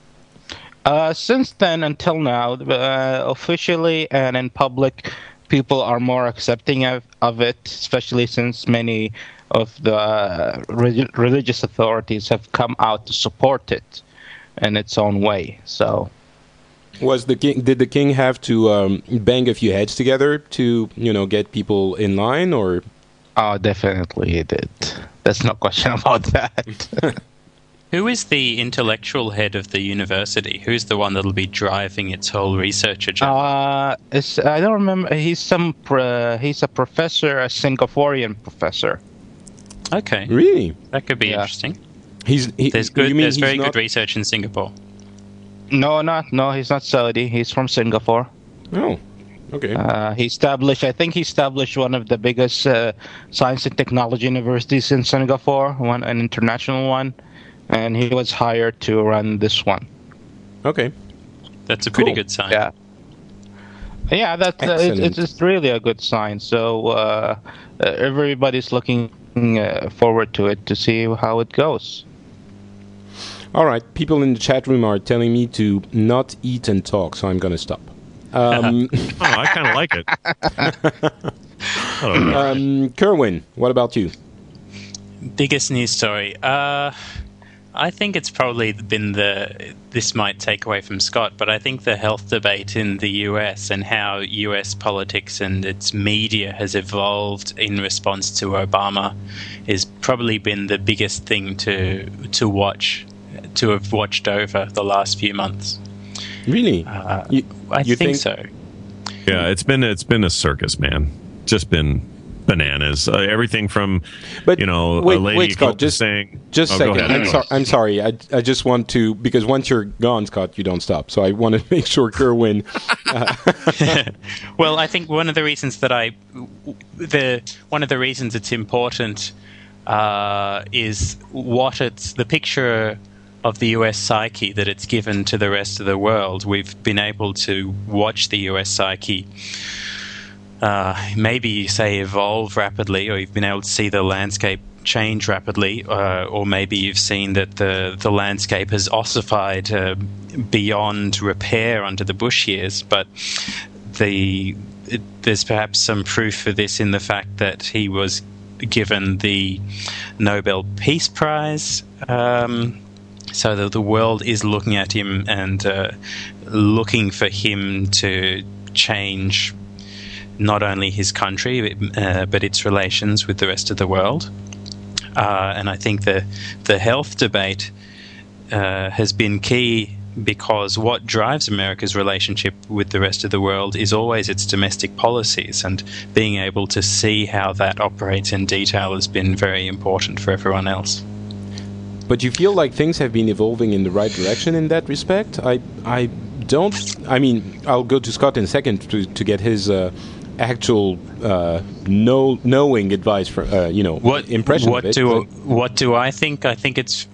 Since then until now, officially and in public, people are more accepting of it, especially since many of the religious authorities have come out to support it in its own way. So, Did the king have to bang a few heads together to get people in line, or? oh, definitely he did. There's no question about that. Who is the intellectual head of the university? Who's the one that'll be driving its whole research agenda? I don't remember. He's a professor, a Singaporean professor. Okay, Really? that could be Yeah. interesting. There's There's very good research in Singapore. No, he's not Saudi. He's from Singapore. Oh, okay. He established one of the biggest science and technology universities in Singapore, an international one, and he was hired to run this one. Okay. That's a pretty Cool. good sign. Yeah, that's Excellent. it's really a good sign. So everybody's looking forward to it to see how it goes. All right. People in the chat room are telling me to not eat and talk, so I'm going to stop. Oh, I kind of like it. I don't know. Kerwin, what about you? Biggest news story. I think it's probably been this might take away from Scott, but I think the health debate in the US and how US politics and its media has evolved in response to Obama has probably been the biggest thing to have watched over the last few months. Really? I You think think- so. Yeah, it's been a circus, man. Just been bananas. Everything from But a wait, lady Scott, saying, Just a Oh, go second. ahead. I'm sorry. I just want to, because once you're gone, Scott, you don't stop. So I want to make sure Kerwin. Well, I think one of the reasons it's important is the picture of the US psyche that it's given to the rest of the world. We've been able to watch the US psyche maybe you say evolve rapidly, or you've been able to see the landscape change rapidly, or maybe you've seen that the landscape has ossified beyond repair under the Bush years. But there's perhaps some proof for this in the fact that he was given the Nobel Peace Prize, so that the world is looking at him and looking for him to change not only his country, but its relations with the rest of the world. And I think the health debate has been key, because what drives America's relationship with the rest of the world is always its domestic policies, and being able to see how that operates in detail has been very important for everyone else. But you feel like things have been evolving in the right direction in that respect? I don't. I mean, I'll go to Scott in a second to get his actual knowing advice from impression of it. What do I think? I think it's.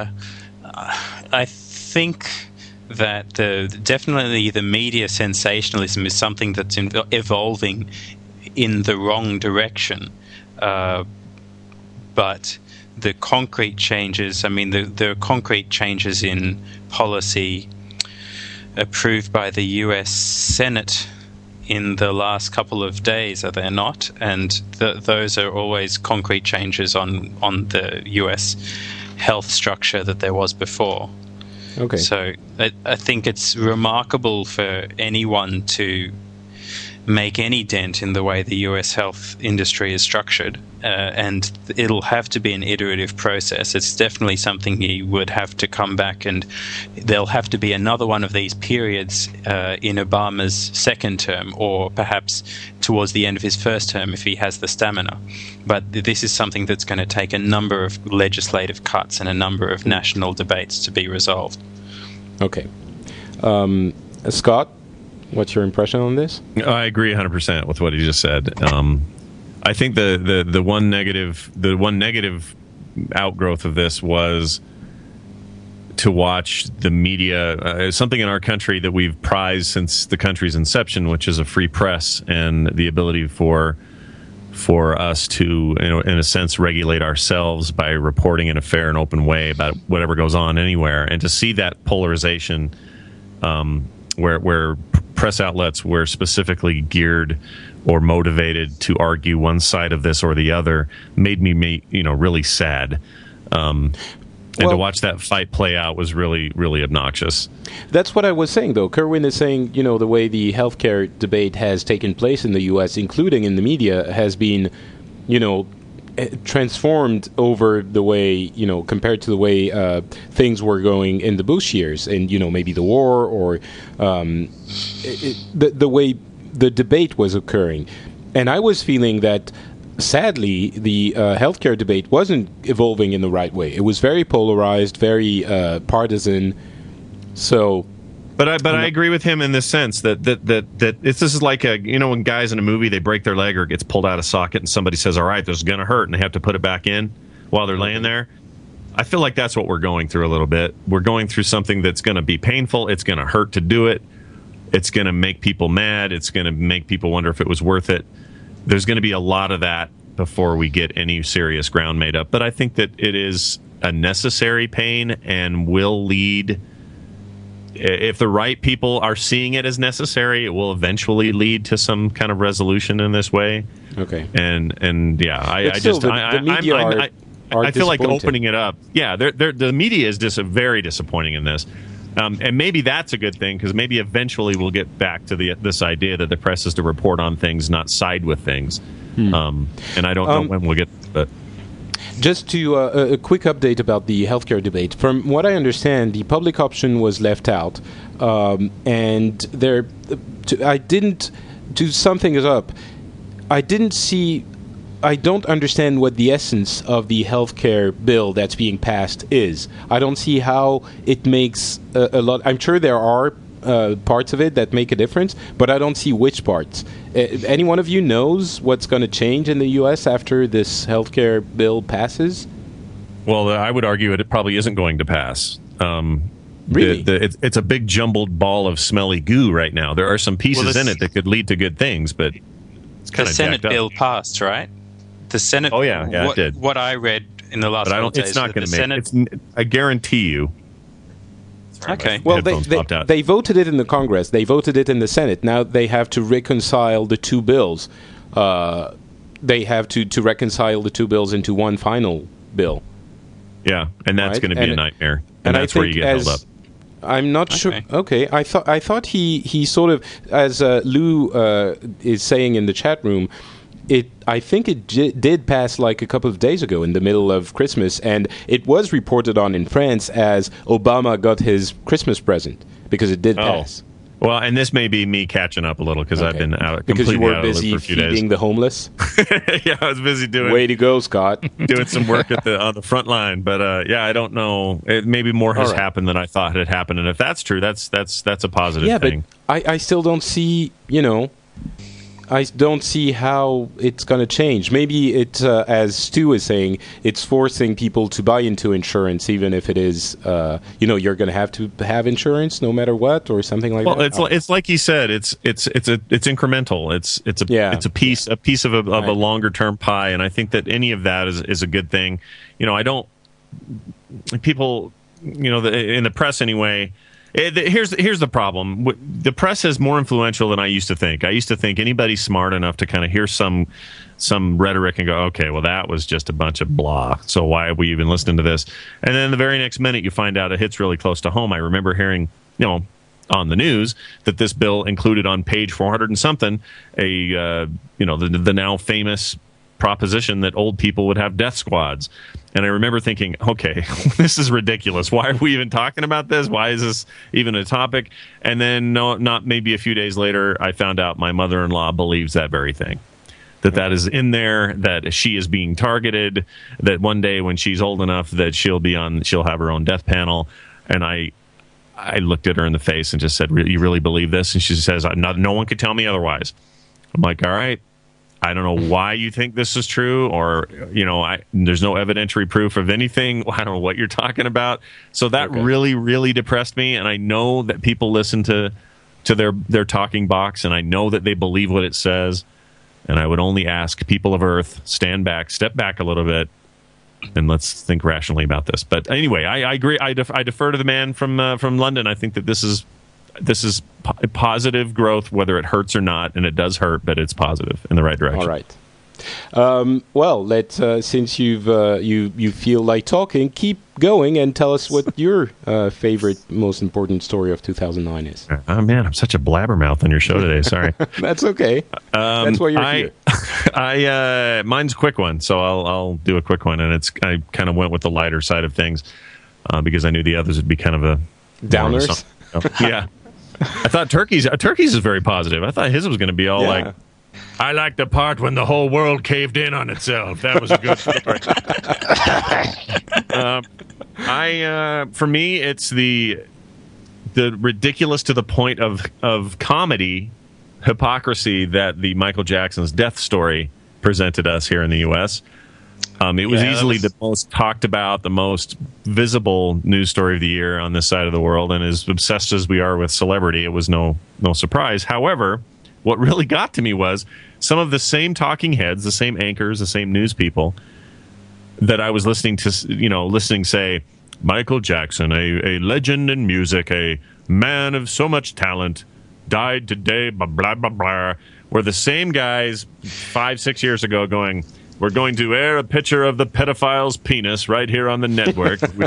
I think that definitely the media sensationalism is something that's evolving in the wrong direction, but the concrete changes, I mean, there are concrete changes in policy approved by the US Senate in the last couple of days, are there not? And those are always concrete changes on the US health structure that there was before. Okay. So I think it's remarkable for anyone to make any dent in the way the US health industry is structured, and it'll have to be an iterative process. It's definitely something he would have to come back, and there'll have to be another one of these periods in Obama's second term, or perhaps towards the end of his first term if he has the stamina. But this is something that's going to take a number of legislative cuts and a number of national debates to be resolved. Okay. Scott, what's your impression on this? I agree 100% with what he just said. I think the one negative outgrowth of this was to watch the media, something in our country that we've prized since the country's inception, which is a free press and the ability for us to, in a sense, regulate ourselves by reporting in a fair and open way about whatever goes on anywhere, and to see that polarization, where press outlets were specifically geared or motivated to argue one side of this or the other, made me really sad. And to watch that fight play out was really, really obnoxious. That's what I was saying, though. Kerwin is saying, the way the healthcare debate has taken place in the U.S., including in the media, has been, transformed over the way, compared to the way things were going in the Bush years, and, maybe the war or the way the debate was occurring. And I was feeling that, sadly, the healthcare debate wasn't evolving in the right way. It was very polarized, very partisan. So, but I agree with him in this sense that this is like when guys in a movie, they break their leg or gets pulled out of socket and somebody says, "All right, this is going to hurt," and they have to put it back in while they're laying there. I feel like that's what we're going through a little bit. We're going through something that's going to be painful. It's going to hurt to do it. It's going to make people mad. It's going to make people wonder if it was worth it. There's going to be a lot of that before we get any serious ground made up. But I think that it is a necessary pain and will lead, if the right people are seeing it as necessary, it will eventually lead to some kind of resolution in this way. Okay. And yeah, I feel like opening it up. Yeah, the media is just very disappointing in this. And maybe that's a good thing, because maybe eventually we'll get back to this idea that the press is to report on things, not side with things. And I don't know when we'll get to it. Just to a quick update about the healthcare debate. From what I understand, the public option was left out, and there, I didn't. To sum things up, I don't understand what the essence of the healthcare bill that's being passed is. I don't see how it makes a lot. I'm sure there are parts of it that make a difference, but I don't see which parts. Any one of you knows what's going to change in the U.S. after this healthcare bill passes? Well, I would argue it probably isn't going to pass. Really? It's a big jumbled ball of smelly goo right now. There are some pieces in it that could lead to good things, but it's kind of the Senate bill passed, right? The Senate. Oh yeah, it did. What I read in the last. But it's not going to make. I guarantee you. Okay. Well, they voted it in the Congress. They voted it in the Senate. Now they have to reconcile the two bills. They have to reconcile the two bills into one final bill. Yeah, and that's going to be a nightmare. And that's where you get held up. I'm not sure. Okay, I thought he sort of, as Lou is saying in the chat room, I think it did pass like a couple of days ago in the middle of Christmas, and it was reported on in France as Obama got his Christmas present because it did pass. Well, and this may be me catching up a little because I've been out completely out of the loop for a few days. Feeding the homeless. Yeah, I was busy doing. Way to go, Scott! Doing some work on the front line, but yeah, I don't know. Maybe more has happened than I thought had happened, and if that's true, that's a positive thing. But I still don't see. I don't see how it's going to change. Maybe it, as Stu is saying, it's forcing people to buy into insurance, even if it is, you're going to have insurance no matter what, or something like that. Well, it's like he said, it's incremental. It's a piece of a longer term pie, and I think that any of that is a good thing. People, in the press anyway. Here's the problem. The press is more influential than I used to think. I used to think anybody smart enough to kind of hear some rhetoric and go, okay, well, that was just a bunch of blah. So why are we even listening to this? And then the very next minute, you find out it hits really close to home. I remember hearing, on the news that this bill included on page 400 and something the now famous proposition that old people would have death squads. And I remember thinking, okay, this is ridiculous. Why are we even talking about this? Why is this even a topic? And then not maybe a few days later, I found out my mother-in-law believes that very thing. That is in there, that she is being targeted, that one day when she's old enough that she'll have her own death panel. And I looked at her in the face and just said, you really believe this? And she says, no one could tell me otherwise. I'm like, all right. I don't know why you think this is true, or, there's no evidentiary proof of anything. I don't know what you're talking about. So that really, really depressed me. And I know that people listen to their talking box, and I know that they believe what it says. And I would only ask people of Earth, step back a little bit, and let's think rationally about this. But anyway, I agree. I defer to the man from London. I think that this is positive growth, whether it hurts or not, and it does hurt, but it's positive in the right direction. All right. Well, since you feel like talking, keep going and tell us what your favorite, most important story of 2009 is. Oh man, I'm such a blabbermouth on your show today. Sorry. That's okay. That's why you're here. Mine's a quick one, so I'll do a quick one, and I kind of went with the lighter side of things because I knew the others would be kind of a downers. Yeah. I thought Turkey's is very positive. I thought his was going to be all like, I like the part when the whole world caved in on itself. That was a good story. For me, it's the ridiculous to the point of comedy hypocrisy that the Michael Jackson's death story presented us here in the U.S. It was easily the most talked about, the most visible news story of the year on this side of the world. And as obsessed as we are with celebrity, it was no surprise. However, what really got to me was some of the same talking heads, the same anchors, the same news people that I was listening say, Michael Jackson, a legend in music, a man of so much talent, died today, blah, blah, blah, blah, were the same guys 5-6 years ago going, we're going to air a picture of the pedophile's penis right here on the network. We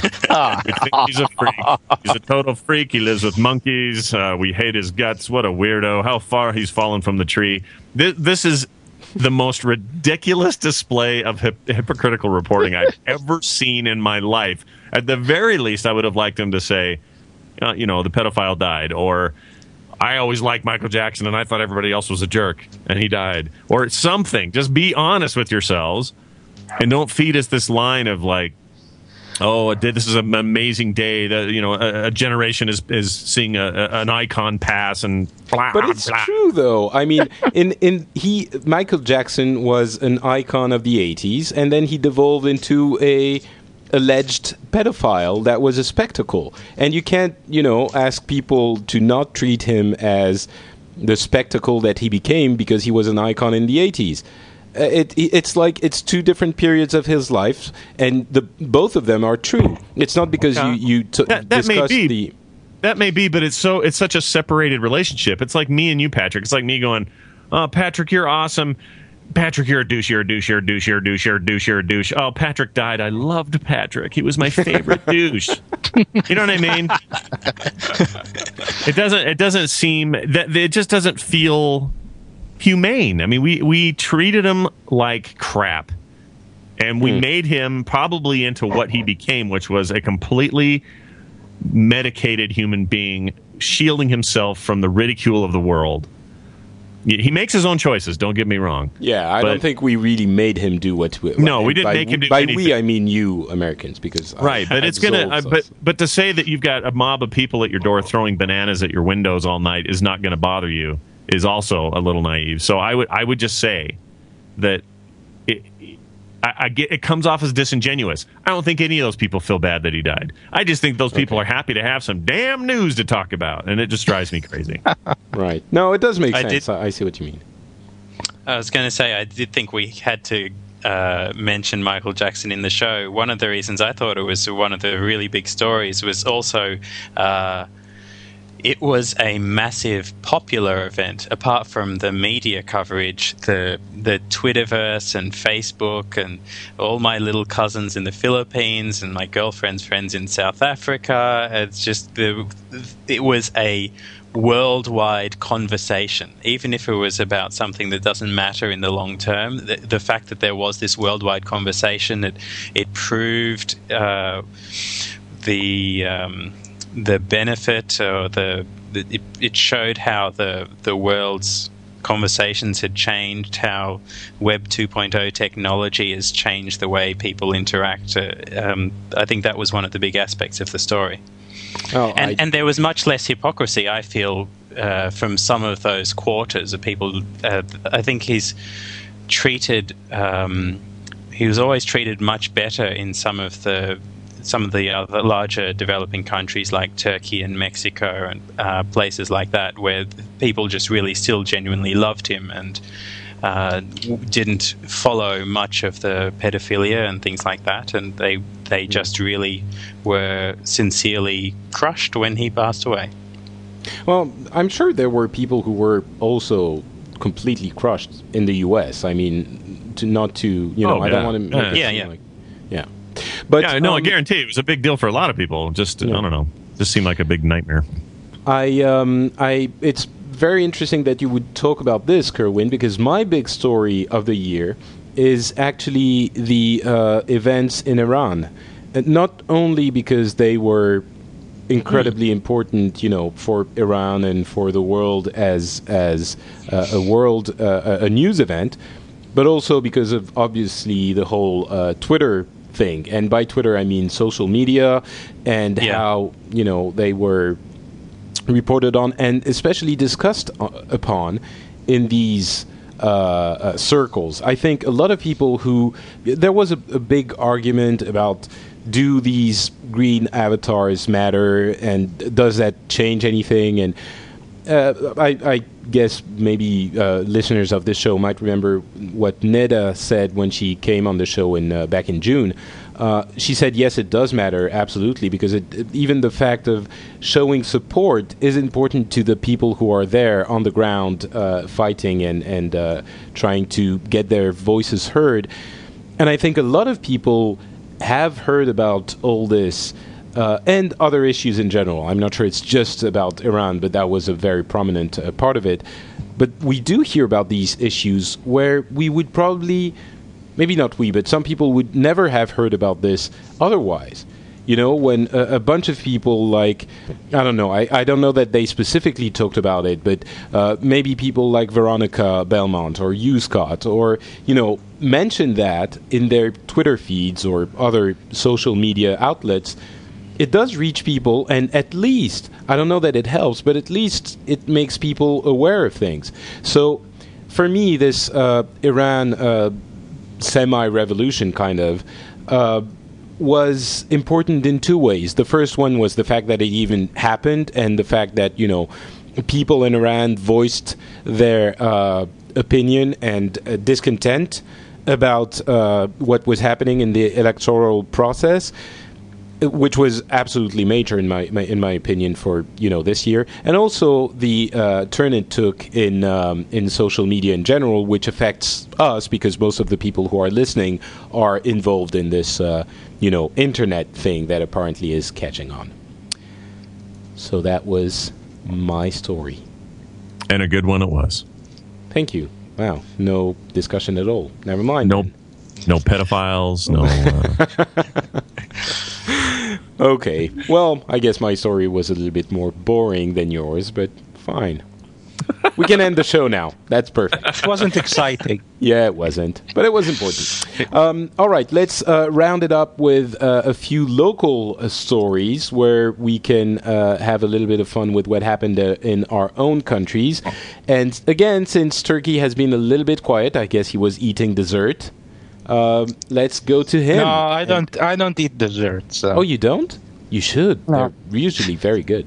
think he's a freak. He's a total freak. He lives with monkeys. We hate his guts. What a weirdo. How far he's fallen from the tree. This is the most ridiculous display of hypocritical reporting I've ever seen in my life. At the very least, I would have liked him to say, the pedophile died, or I always liked Michael Jackson, and I thought everybody else was a jerk, and he died. Or something. Just be honest with yourselves, and don't feed us this line of like, this is an amazing day. That a generation is seeing an icon pass, and blah. But it's true, though. I mean, Michael Jackson was an icon of the 80s, and then he devolved into a alleged pedophile that was a spectacle. And you can't, ask people to not treat him as the spectacle that he became because he was an icon in the 80s. It's like it's two different periods of his life, and both of them are true. It's not because you discuss the... That may be, but it's such a separated relationship. It's like me and you, Patrick. It's like me going, oh, Patrick, you're awesome. Patrick, you're a douche, you're a douche, you're a douche, you're a douche, you're a douche, you're a douche. Oh, Patrick died. I loved Patrick. He was my favorite douche. You know what I mean? It doesn't seem that it just doesn't feel humane. I mean, we treated him like crap, and we made him probably into what he became, which was a completely medicated human being, shielding himself from the ridicule of the world. He makes his own choices, don't get me wrong. Yeah, I don't think we really made him do what... No, we didn't make him do anything. By we, I mean you Americans, because... Right, but it's going to... But to say that you've got a mob of people at your door throwing bananas at your windows all night is not going to bother you. is also a little naive. So I would just say that it comes off as disingenuous. I don't think any of those people feel bad that he died. I just think those people are happy to have some damn news to talk about, and it just drives me crazy. Right. No, it does make sense. I see what you mean. I was going to say, I did think we had to mention Michael Jackson in the show. One of the reasons I thought it was one of the really big stories was also it was a massive popular event. Apart from the media coverage, the Twitterverse and Facebook and all my little cousins in the Philippines and my girlfriend's friends in South Africa, it's just it was a worldwide conversation. Even if it was about something that doesn't matter in the long term, the fact that there was this worldwide conversation, it proved the benefit, or it showed how the world's conversations had changed, how Web 2.0 technology has changed the way people interact. I think that was one of the big aspects of the story. And there was much less hypocrisy, I feel, from some of those quarters of people. I think he was always treated much better in some of the other larger developing countries like Turkey and Mexico and places like that, where people just really still genuinely loved him and didn't follow much of the pedophilia and things like that, and they just really were sincerely crushed when he passed away. Well, I'm sure there were people who were also completely crushed in the U.S. I mean, I don't want to make it seem like... Yeah. But I guarantee it was a big deal for a lot of people. Just I don't know, just seemed like a big nightmare. It's very interesting that you would talk about this, Kerwin, because my big story of the year is actually the events in Iran. Not only because they were incredibly important, for Iran and for the world as a news event, but also because of obviously the whole Twitter thing. And by Twitter I mean social media, and how they were reported on and especially discussed upon in these circles. I think a lot of people there was a big argument about, do these green avatars matter and does that change anything? And I guess maybe listeners of this show might remember what Neda said when she came on the show back in June. She said, yes, it does matter, absolutely, because even the fact of showing support is important to the people who are there on the ground fighting and trying to get their voices heard. And I think a lot of people have heard about all this and other issues in general. I'm not sure it's just about Iran, but that was a very prominent part of it. But we do hear about these issues where we would probably, maybe not we, but some people would never have heard about this otherwise. When a bunch of people like, I don't know, I don't know that they specifically talked about it, but maybe people like Veronica Belmont or Hugh Scott or, mentioned that in their Twitter feeds or other social media outlets, it does reach people, and at least, I don't know that it helps, but at least it makes people aware of things. So for me, this Iran semi-revolution kind of was important in two ways. The first one was the fact that it even happened, and the fact that, people in Iran voiced their opinion and discontent about what was happening in the electoral process, which was absolutely major in my opinion for this year, and also the turn it took in social media in general, which affects us because most of the people who are listening are involved in this internet thing that apparently is catching on. So that was my story, and a good one it was. Thank you. Wow, no discussion at all. Never mind. No pedophiles. No. Okay. Well, I guess my story was a little bit more boring than yours, but fine. We can end the show now. That's perfect. It wasn't exciting. Yeah, it wasn't, but it was important. All right, let's round it up with a few local stories where we can have a little bit of fun with what happened in our own countries. And again, since Turkey has been a little bit quiet, I guess he was eating dessert. Let's go to him. No, I don't eat desserts. So. Oh, you don't? You should. No. They're usually very good.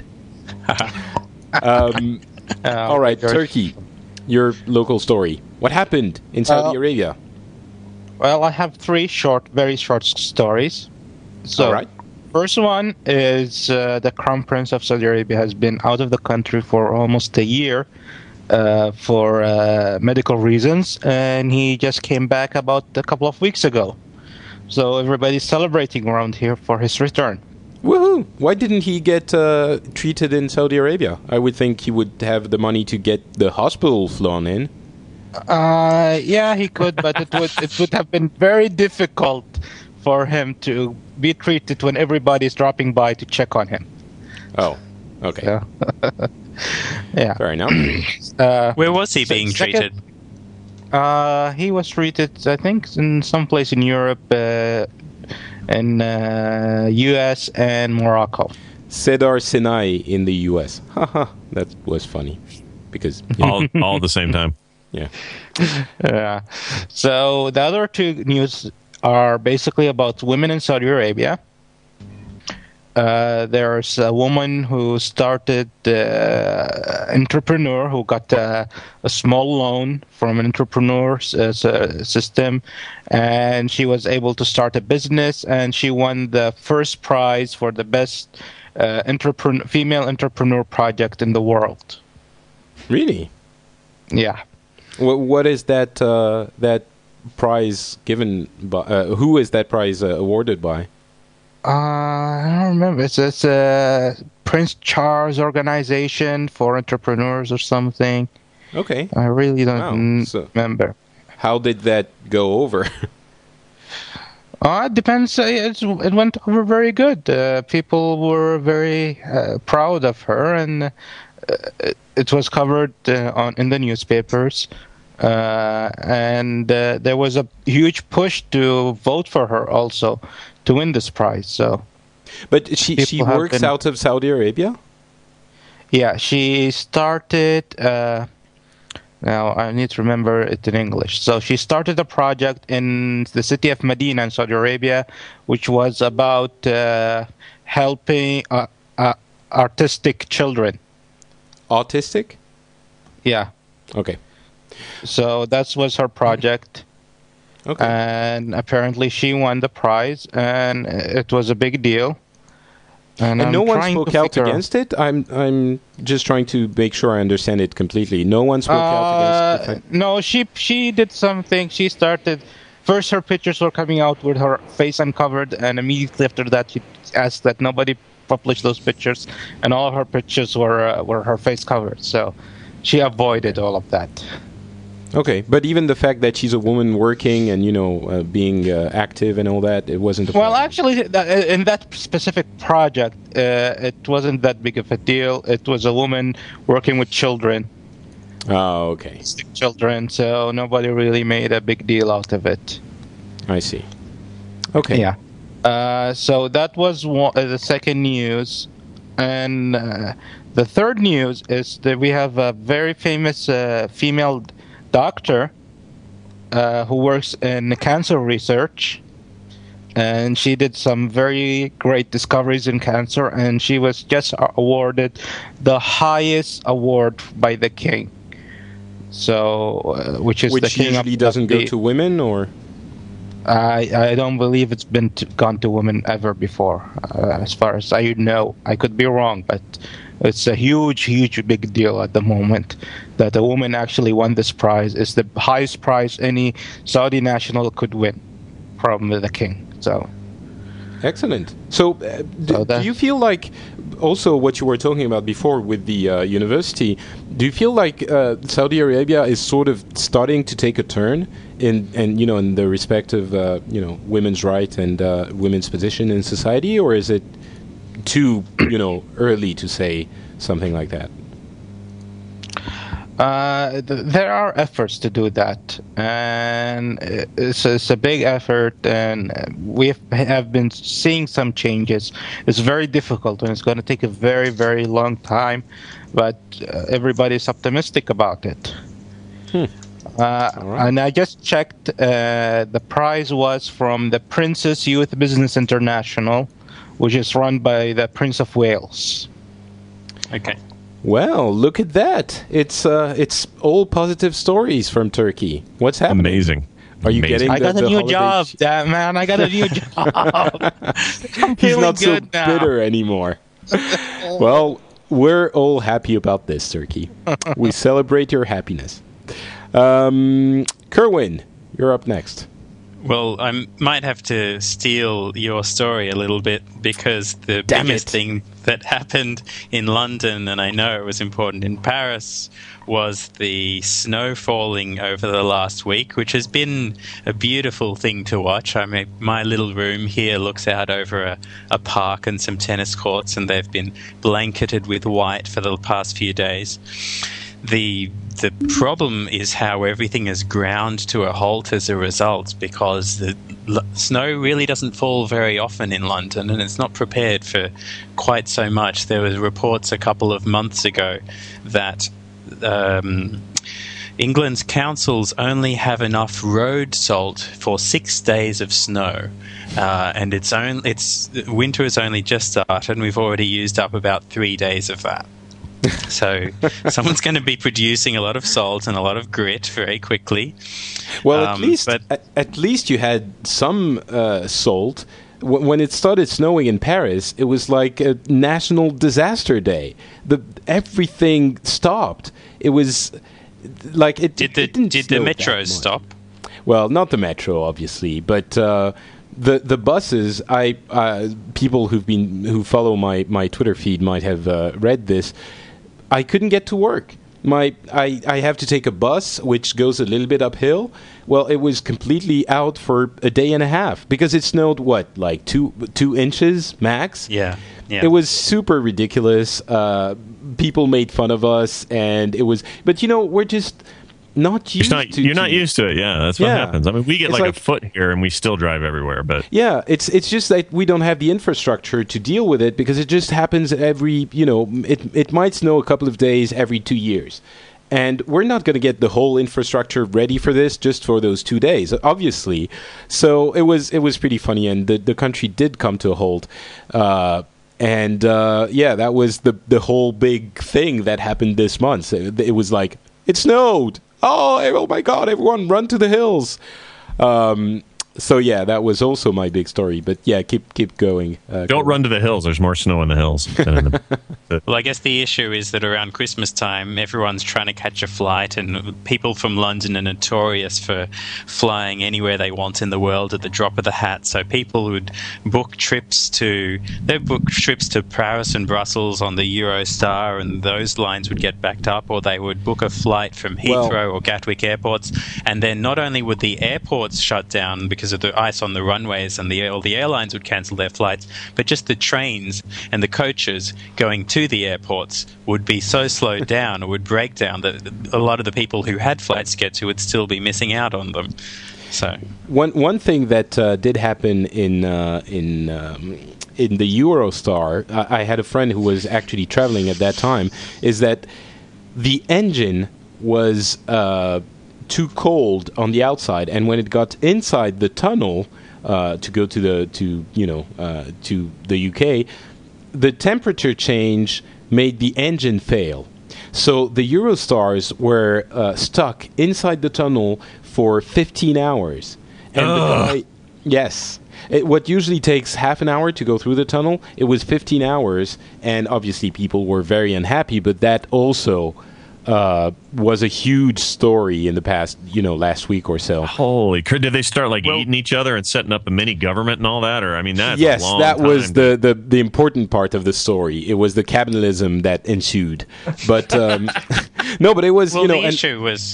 All right, Turkey, your local story. What happened in Saudi Arabia? Well, I have three very short stories. So, All right. First one is the Crown Prince of Saudi Arabia has been out of the country for almost a year for medical reasons, and he just came back about a couple of weeks ago. So everybody's celebrating around here for his return. Woohoo! Why didn't he get treated in Saudi Arabia? I would think he would have the money to get the hospital flown in. Yeah, he could, but it would have been very difficult for him to be treated when everybody's dropping by to check on him. Oh, okay. Yeah. Yeah. Fair enough. Where was he being treated? He was treated, I think, in some place in Europe, in U.S. and Morocco. Cedar Sinai in the U.S. Haha, that was funny. Because, all at the same time. yeah. Yeah. So the other two news are basically about women in Saudi Arabia. There's a woman who started entrepreneur who got a small loan from an entrepreneur system, and she was able to start a business, and she won the first prize for the best female entrepreneur project in the world. Really? Yeah. What is that prize given by? Who is that prize awarded by? I don't remember. It's Prince Charles Organization for Entrepreneurs or something. Okay. I really don't remember. How did that go over? It depends. It went over very good. People were very proud of her, and it was covered in the newspapers. And there was a huge push to vote for her also to win this prize. So, but she works out of Saudi Arabia? Yeah, she started. Now I need to remember it in English. So she started a project in the city of Medina in Saudi Arabia, which was about helping artistic children. Autistic? Yeah. Okay. So that was her project. Okay. And apparently she won the prize, and it was a big deal. And no one spoke out against it? I'm just trying to make sure I understand it completely. No one spoke out against it? No, she did something. She started... First, her pictures were coming out with her face uncovered, and immediately after that, she asked that nobody publish those pictures, and all her pictures were her face covered. So she avoided all of that. Okay, but even the fact that she's a woman working and, being active and all that, it wasn't a problem. Well, actually, in that specific project, it wasn't that big of a deal. It was a woman working with children. Oh, okay. Children, so nobody really made a big deal out of it. I see. Okay. Yeah. So that was the second news. And the third news is that we have a very famous female doctor who works in cancer research, and she did some very great discoveries in cancer, and she was just awarded the highest award by the king. So, which usually doesn't go to women, or I don't believe it's been gone to women ever before, as far as I know. I could be wrong, but it's a huge big deal at the moment that a woman actually won this prize. It's the highest prize any Saudi national could win from the king. So excellent. So do you feel like, also what you were talking about before with the university, do you feel like Saudi Arabia is sort of starting to take a turn in the respect of women's rights and women's position in society, or is it too early to say something like that? There are efforts to do that, and it's a big effort, and we have been seeing some changes. It's very difficult, and it's going to take a very, very long time, but everybody's optimistic about it. Right. And I just checked, the prize was from the Princess Youth Business International, which is run by the Prince of Wales. Okay. Well, look at that. It's all positive stories from Turkey. What's happening? Amazing. Are you getting I got a new job, man. I got a new job. He's not so bitter anymore. Well, we're all happy about this, Turkey. We celebrate your happiness. Kerwin, you're up next. Well, I might have to steal your story a little bit because the biggest thing that happened in London, and I know it was important in Paris, was the snow falling over the last week, which has been a beautiful thing to watch. I mean, my little room here looks out over a park and some tennis courts, and they've been blanketed with white for the past few days. The problem is how everything has ground to a halt as a result, because the snow really doesn't fall very often in London, and it's not prepared for quite so much. There were reports a couple of months ago that England's councils only have enough road salt for 6 days of snow, and winter has only just started, and we've already used up about 3 days of that. So someone's going to be producing a lot of salt and a lot of grit very quickly. Well, at least you had some salt. When it started snowing in Paris, it was like a national disaster day. Everything stopped. It was like it didn't. Did the metros stop? Well, not the metro, obviously, but the buses. People who follow my Twitter feed might have read this. I couldn't get to work. I have to take a bus, which goes a little bit uphill. Well, it was completely out for a day and a half because it snowed, like 2 inches max? Yeah. It was super ridiculous. People made fun of us, and it was... But, we're just... not used to You're not used to it, yeah. That's what happens. I mean, we get like a foot here, and we still drive everywhere. But yeah, it's just that we don't have the infrastructure to deal with it because it just happens every, it might snow a couple of days every 2 years. And we're not going to get the whole infrastructure ready for this just for those 2 days, obviously. So it was pretty funny, and the country did come to a halt. That was the whole big thing that happened this month. It was like, it snowed! Oh my God, everyone run to the hills. So yeah, that was also my big story. But yeah, keep going. Don't run to the hills. There's more snow in the hills. Well, I guess the issue is that around Christmas time, everyone's trying to catch a flight, and people from London are notorious for flying anywhere they want in the world at the drop of the hat. So people would book trips to Paris and Brussels on the Eurostar, and those lines would get backed up, or they would book a flight from Heathrow or Gatwick airports, and then not only would the airports shut down because of the ice on the runways, and all the airlines would cancel their flights, but just the trains and the coaches going to the airports would be so slowed down or would break down that a lot of the people who had flights to get to would still be missing out on them. So one thing that did happen in the Eurostar, I had a friend who was actually traveling at that time, is that the engine was too cold on the outside, and when it got inside the tunnel to go to the UK, the temperature change made the engine fail. So the Eurostars were stuck inside the tunnel for 15 hours. And what usually takes half an hour to go through the tunnel, it was 15 hours, and obviously people were very unhappy, but that also was a huge story in the past, last week or so. Holy crap! Did they start eating each other and setting up a mini government and all that? Or that's yes, a long that time. Was the important part of the story. It was the capitalism that ensued. But no, but it was the issue was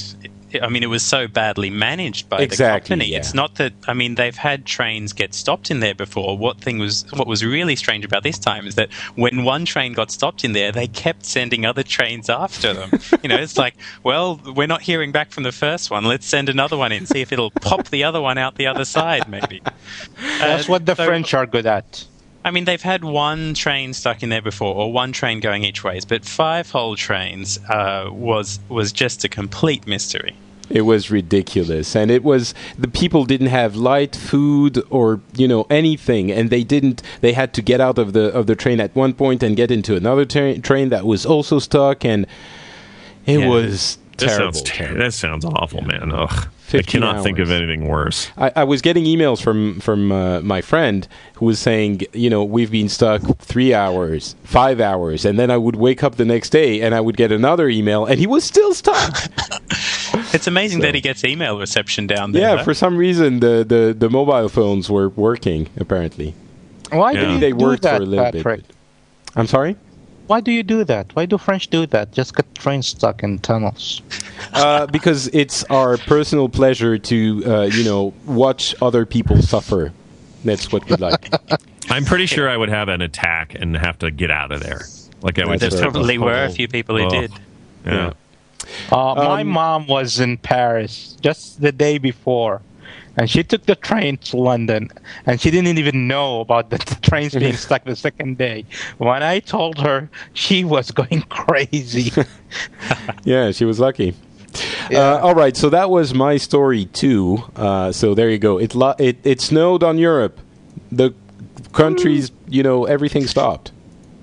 I mean, it was so badly managed by the company. Yeah. It's not that, I mean, they've had trains get stopped in there before. What was really strange about this time is that when one train got stopped in there, they kept sending other trains after them. It's like, well, we're not hearing back from the first one. Let's send another one in, see if it'll pop the other one out the other side, maybe. That's what the French are good at. I mean, they've had one train stuck in there before, or one train going each ways, but 5 whole trains was just a complete mystery. It was ridiculous, and the people didn't have light, food, or anything, and they had to get out of the train at one point and get into another train that was also stuck, and it was terrible. That sounds awful, man. Ugh. I cannot think of anything worse. I was getting emails from my friend who was saying, we've been stuck 3 hours, 5 hours, and then I would wake up the next day and I would get another email, and he was still stuck. It's amazing that he gets email reception down there. Yeah, though. for some reason the mobile phones were working, apparently. Why do you they do worked that, for a little Patrick? bit. I'm sorry? Why do you do that? Why do French do that? Just get trains stuck in tunnels. Because it's our personal pleasure to, watch other people suffer. That's what we like. I'm pretty sure I would have an attack and have to get out of there. Like I would There just probably were a few people who did. Yeah. My mom was in Paris just the day before, and she took the train to London, and she didn't even know about the trains being stuck the second day. When I told her, she was going crazy. Yeah, she was lucky. Yeah. All right, so that was my story too. So there you go. It snowed on Europe. The countries, everything stopped.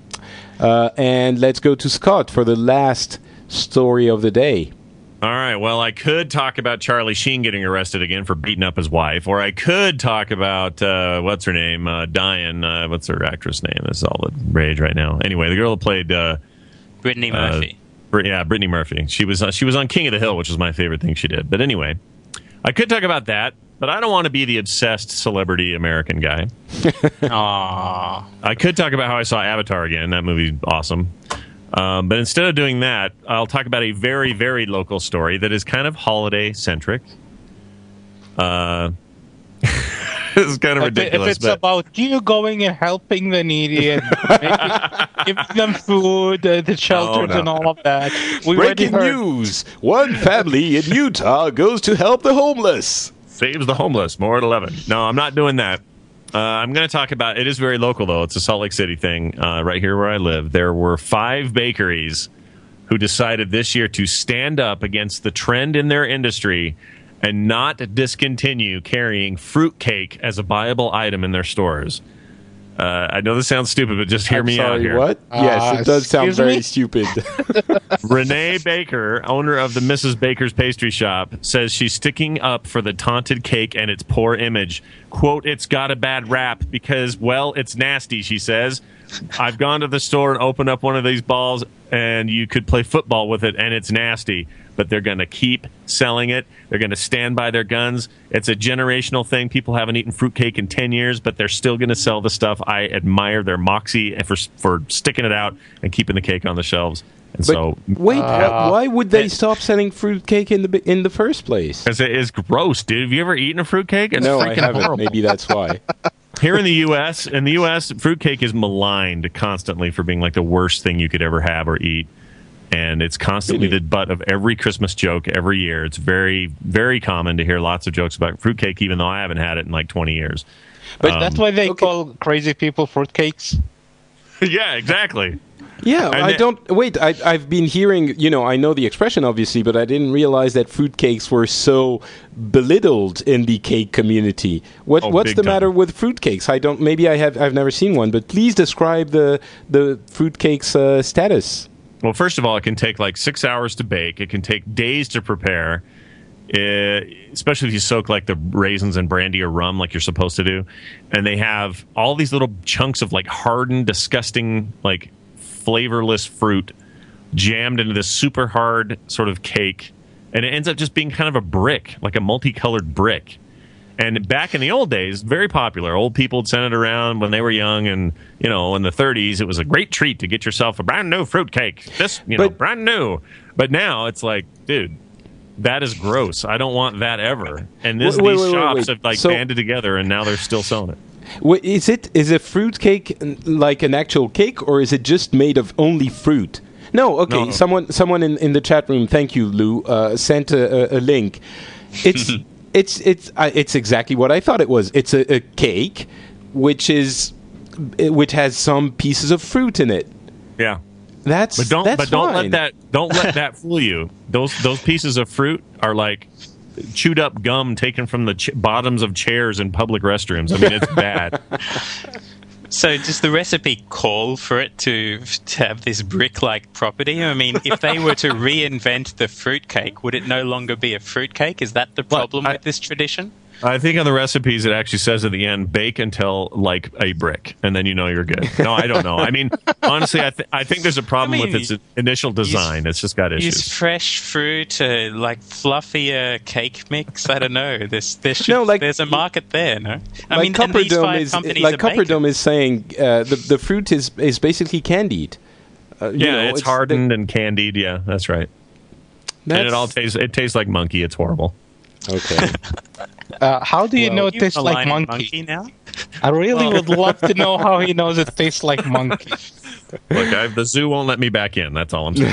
And let's go to Scott for the last story of the day. All right. Well, I could talk about Charlie Sheen getting arrested again for beating up his wife, or I could talk about what's her name, Diane. What's her actress name? It's all the rage right now. Anyway, the girl who played Brittany Murphy. Brittany Murphy. She was on King of the Hill, which was my favorite thing she did. But anyway, I could talk about that, but I don't want to be the obsessed celebrity American guy. Aww. I could talk about how I saw Avatar again. That movie's awesome. But instead of doing that, I'll talk about a very, very local story that is kind of holiday-centric. This is kind of ridiculous. If it's about you going and helping the needy and giving them food, the shelters and all of that. Breaking news! One family in Utah goes to help the homeless. Saves the homeless, more at 11. No, I'm not doing that. I'm going to talk about, it is very local, though. It's a Salt Lake City thing, right here where I live. There were 5 bakeries who decided this year to stand up against the trend in their industry and not discontinue carrying fruitcake as a buyable item in their stores. I know this sounds stupid, but just hear me out here. What? Yes, it does sound very stupid. Renee Baker, owner of the Mrs. Baker's Pastry Shop, says she's sticking up for the taunted cake and its poor image. Quote, it's got a bad rap because, well, it's nasty, she says. I've gone to the store and opened up one of these balls, and you could play football with it, and it's nasty. But they're going to keep selling it. They're going to stand by their guns. It's a generational thing. People haven't eaten fruitcake in 10 years, but they're still going to sell the stuff. I admire their moxie and for sticking it out and keeping the cake on the shelves. And wait, why would they stop selling fruitcake in the first place? Because it is gross, dude. Have you ever eaten a fruitcake? It's no, freaking I haven't. horrible. Maybe that's why. Here in the U.S., fruitcake is maligned constantly for being like the worst thing you could ever have or eat. And it's constantly the butt of every Christmas joke every year. It's very, very common to hear lots of jokes about fruitcake, even though I haven't had it in like 20 years. But that's why they call crazy people fruitcakes? Yeah, exactly. Yeah, I've been hearing, I know the expression, obviously, but I didn't realize that fruitcakes were so belittled in the cake community. What's the matter with fruitcakes? I've never seen one, but please describe the fruitcake's status. Well, first of all, it can take like 6 hours to bake. It can take days to prepare, especially if you soak like the raisins in brandy or rum like you're supposed to do. And they have all these little chunks of like hardened, disgusting, like flavorless fruit jammed into this super hard sort of cake. And it ends up just being kind of a brick, like a multicolored brick. And back in the old days, very popular. Old people would send it around when they were young, and in the 30s, it was a great treat to get yourself a brand new fruitcake. Brand new. But now it's like, dude, That is gross. I don't want that ever. And these shops have banded together, and now they're still selling it. Wait, is a fruit cake like an actual cake, or is it just made of only fruit? No, okay. No. Someone in the chat room, thank you, Lou, sent a link. It's it's exactly what I thought it was. It's a cake which has some pieces of fruit in it. Yeah. Don't let that fool you. Those pieces of fruit are like chewed up gum taken from the bottoms of chairs in public restrooms. I mean, it's bad. So does the recipe call for it to have this brick-like property? I mean, if they were to reinvent the fruitcake, would it no longer be a fruitcake? Is that the problem with this tradition? I think on the recipes it actually says at the end, bake until like a brick, and then you know you're good. No, I don't know. I mean, honestly, I think there's a problem with its initial design. It's just got issues. Use fresh fruit, like fluffier cake mix. I don't know. There's a market there, no? I mean, Cupperdome is saying the fruit is basically candied. It's hardened and candied. Yeah, that's right. And it tastes like monkey. It's horrible. Okay. How do you know it tastes like monkey? Now? I really would love to know how he knows it tastes like monkey. Look, the zoo won't let me back in. That's all I'm saying.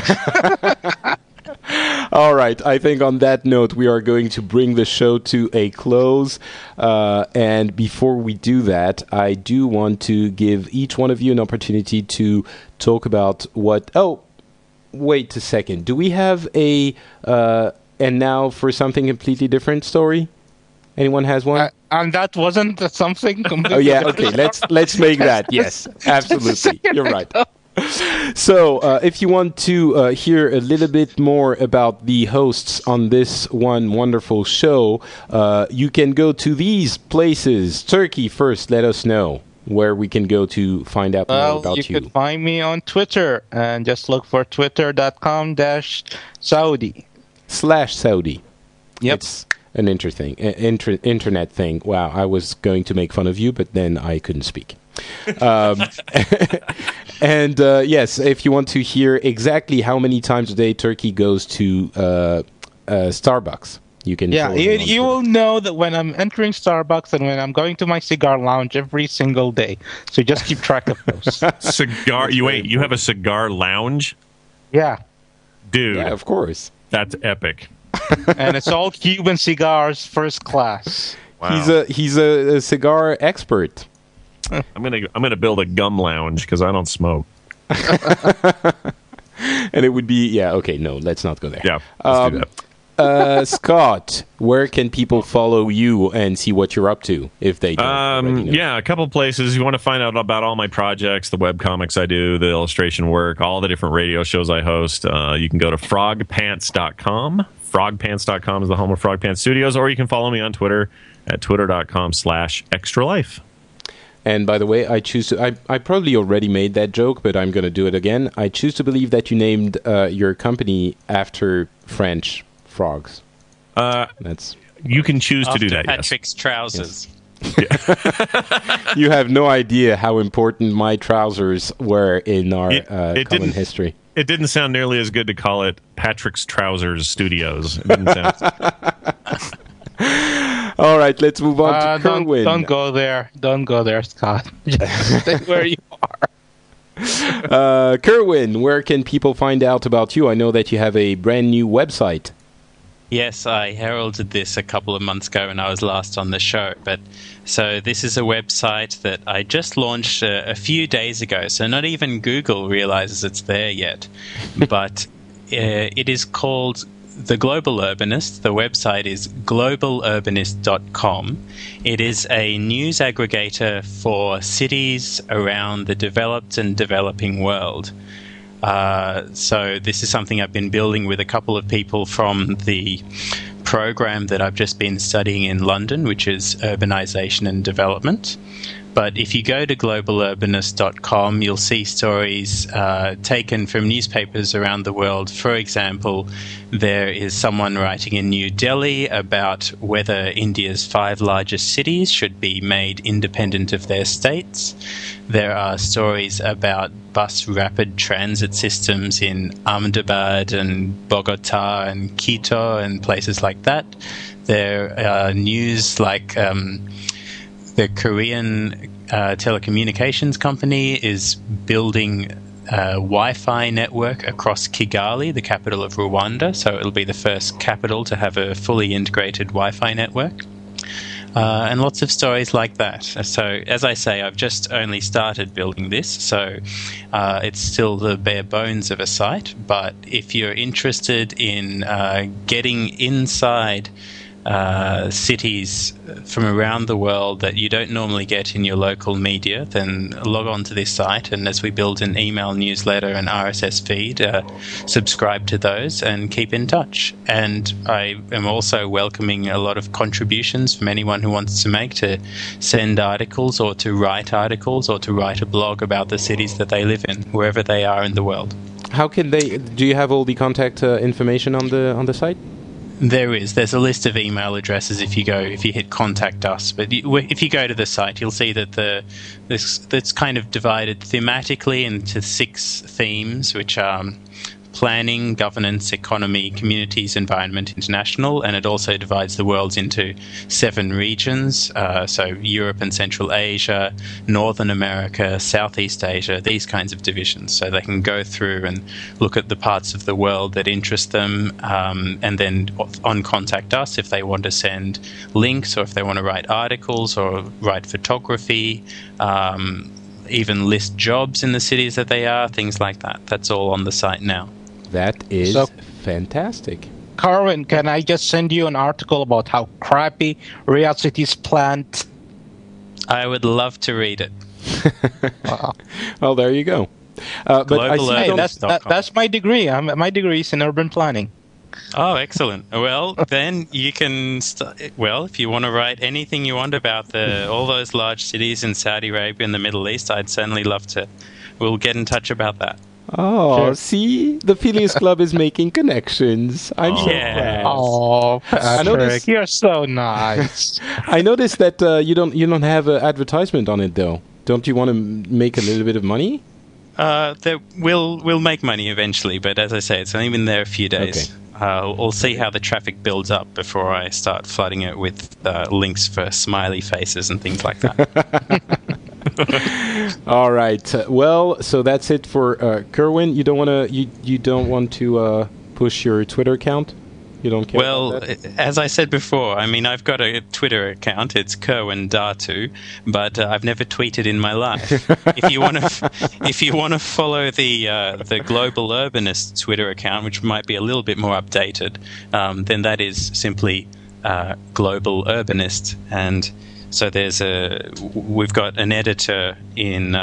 All right. I think on that note, we are going to bring the show to a close. And before we do that, I do want to give each one of you an opportunity to talk about what... Oh, wait a second. Do we have a... and now for something completely different story? Anyone has one? And that wasn't something completely different. Okay, let's make that. Yes, absolutely. You're right. So, if you want to hear a little bit more about the hosts on this one wonderful show, you can go to these places. Turkey first, let us know where we can go to find out more about you. You can find me on Twitter, and just look for twitter.com/Saudi. /Saudi. Yep. It's an internet thing. Wow, I was going to make fun of you, but then I couldn't speak. And yes, if you want to hear exactly how many times a day Turkey goes to Starbucks, you can. Yeah, you will know that when I'm entering Starbucks and when I'm going to my cigar lounge every single day. So just keep track of those. Cigar? You have a cigar lounge? Yeah. Dude. Yeah, of course. That's epic. And it's all Cuban cigars, first class. Wow. He's a cigar expert. I'm gonna build a gum lounge because I don't smoke. And it would be okay. No, let's not go there. Yeah, let's do that. Scott, where can people follow you and see what you're up to if they don't? Yeah, a couple places. You want to find out about all my projects, the webcomics I do, the illustration work, all the different radio shows I host. You can go to frogpants.com. Frogpants.com is the home of Frog Pants Studios, or you can follow me on Twitter at twitter.com/extralife. And by the way, I probably already made that joke, but I'm going to do it again. I choose to believe that you named your company after French frogs. You can choose to do that. Patrick's trousers. Yes. You have no idea how important my trousers were in our common history. It didn't sound nearly as good to call it Patrick's Trousers Studios. It didn't sound. All right, let's move on to Kerwin. Don't go there. Don't go there, Scott. Just stay where you are. Kerwin, where can people find out about you? I know that you have a brand new website. Yes, I heralded this a couple of months ago when I was last on the show. So this is a website that I just launched a few days ago. So not even Google realizes it's there yet. But it is called The Global Urbanist. The website is globalurbanist.com. It is a news aggregator for cities around the developed and developing world. So this is something I've been building with a couple of people from the program that I've just been studying in London, which is Urbanization and Development. But if you go to globalurbanist.com, you'll see stories taken from newspapers around the world. For example, there is someone writing in New Delhi about whether India's 5 largest cities should be made independent of their states. There are stories about bus rapid transit systems in Ahmedabad and Bogota and Quito and places like that. There are news like the Korean telecommunications company is building a Wi-Fi network across Kigali, the capital of Rwanda. So it'll be the first capital to have a fully integrated Wi-Fi network. And lots of stories like that. So, as I say, I've just only started building this, so it's still the bare bones of a site. But if you're interested in getting inside cities from around the world that you don't normally get in your local media, then log on to this site, and as we build an email newsletter and RSS feed, subscribe to those and keep in touch. And I am also welcoming a lot of contributions from anyone who wants to send articles or to write articles or to write a blog about the cities that they live in, wherever they are in the world. How can they? Do you have all the contact information on the site? There's a list of email addresses if you hit contact us. But if you go to the site, you'll see that it's kind of divided thematically into 6 themes, which are planning, governance, economy, communities, environment, international, and it also divides the world into 7 regions, so Europe and Central Asia, Northern America, Southeast Asia, these kinds of divisions. So they can go through and look at the parts of the world that interest them, and then on Contact Us if they want to send links or if they want to write articles or write photography, even list jobs in the cities that they are, things like that. That's all on the site now. That is fantastic. Carwin, can I just send you an article about how crappy Riyadh City's plant? I would love to read it. Well, there you go. But that's my degree. My degree is in urban planning. Oh, excellent. Well, then you can if you want to write anything you want about all those large cities in Saudi Arabia and the Middle East, I'd certainly love to. We'll get in touch about that. Oh, sure. See? The Phileas Club is making connections. I'm so glad. Oh, Patrick, you're so nice. I noticed that you don't have an advertisement on it, though. Don't you want to make a little bit of money? We'll make money eventually, but as I say, it's only been there a few days. Okay. We'll see how the traffic builds up before I start flooding it with links for smiley faces and things like that. All right. Well, so that's it for Kerwin. You don't want to push your Twitter account? You don't care? Well, about that? As I said before, I mean, I've got a Twitter account. It's Kerwin Datu, but I've never tweeted in my life. If you want to follow the Global Urbanist Twitter account, which might be a little bit more updated, then that is simply Global Urbanist. And so we've got an editor in,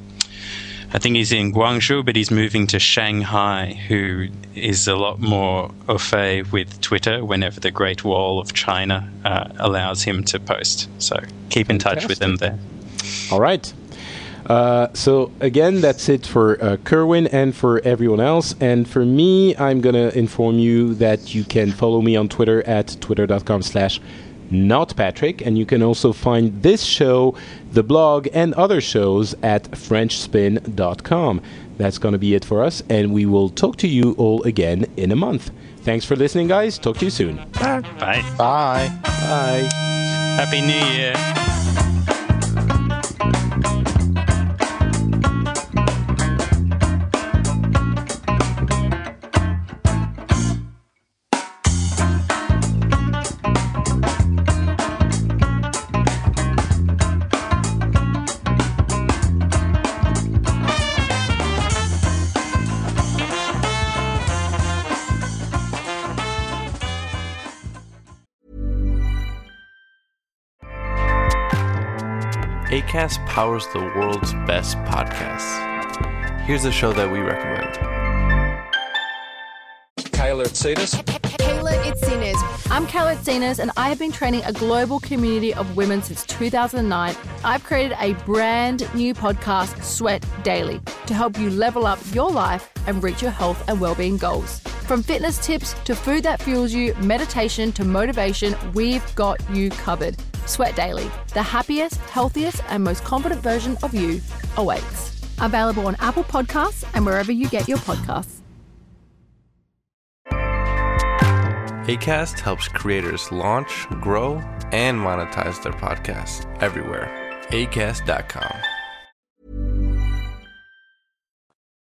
I think he's in Guangzhou, but he's moving to Shanghai, who is a lot more au fait with Twitter whenever the Great Wall of China allows him to post. So keep in touch with him there. All right. So again, that's it for Kerwin and for everyone else. And for me, I'm going to inform you that you can follow me on Twitter at twitter.com/notpatrick. And you can also find this show, the blog, and other shows at frenchspin.com. That's going to be it for us. And we will talk to you all again in a month. Thanks for listening, guys. Talk to you soon. Bye. Bye. Bye. Happy New Year. Acast powers the world's best podcasts. Here's a show that we recommend. Kyla Tsadas. Kayla Itsinas. I'm Kayla Zenas, and I have been training a global community of women since 2009. I've created a brand new podcast, Sweat Daily, to help you level up your life and reach your health and well-being goals. From fitness tips to food that fuels you, meditation to motivation, we've got you covered. Sweat Daily, the happiest, healthiest, and most confident version of you awaits. Available on Apple Podcasts and wherever you get your podcasts. Acast helps creators launch, grow, and monetize their podcasts everywhere. Acast.com.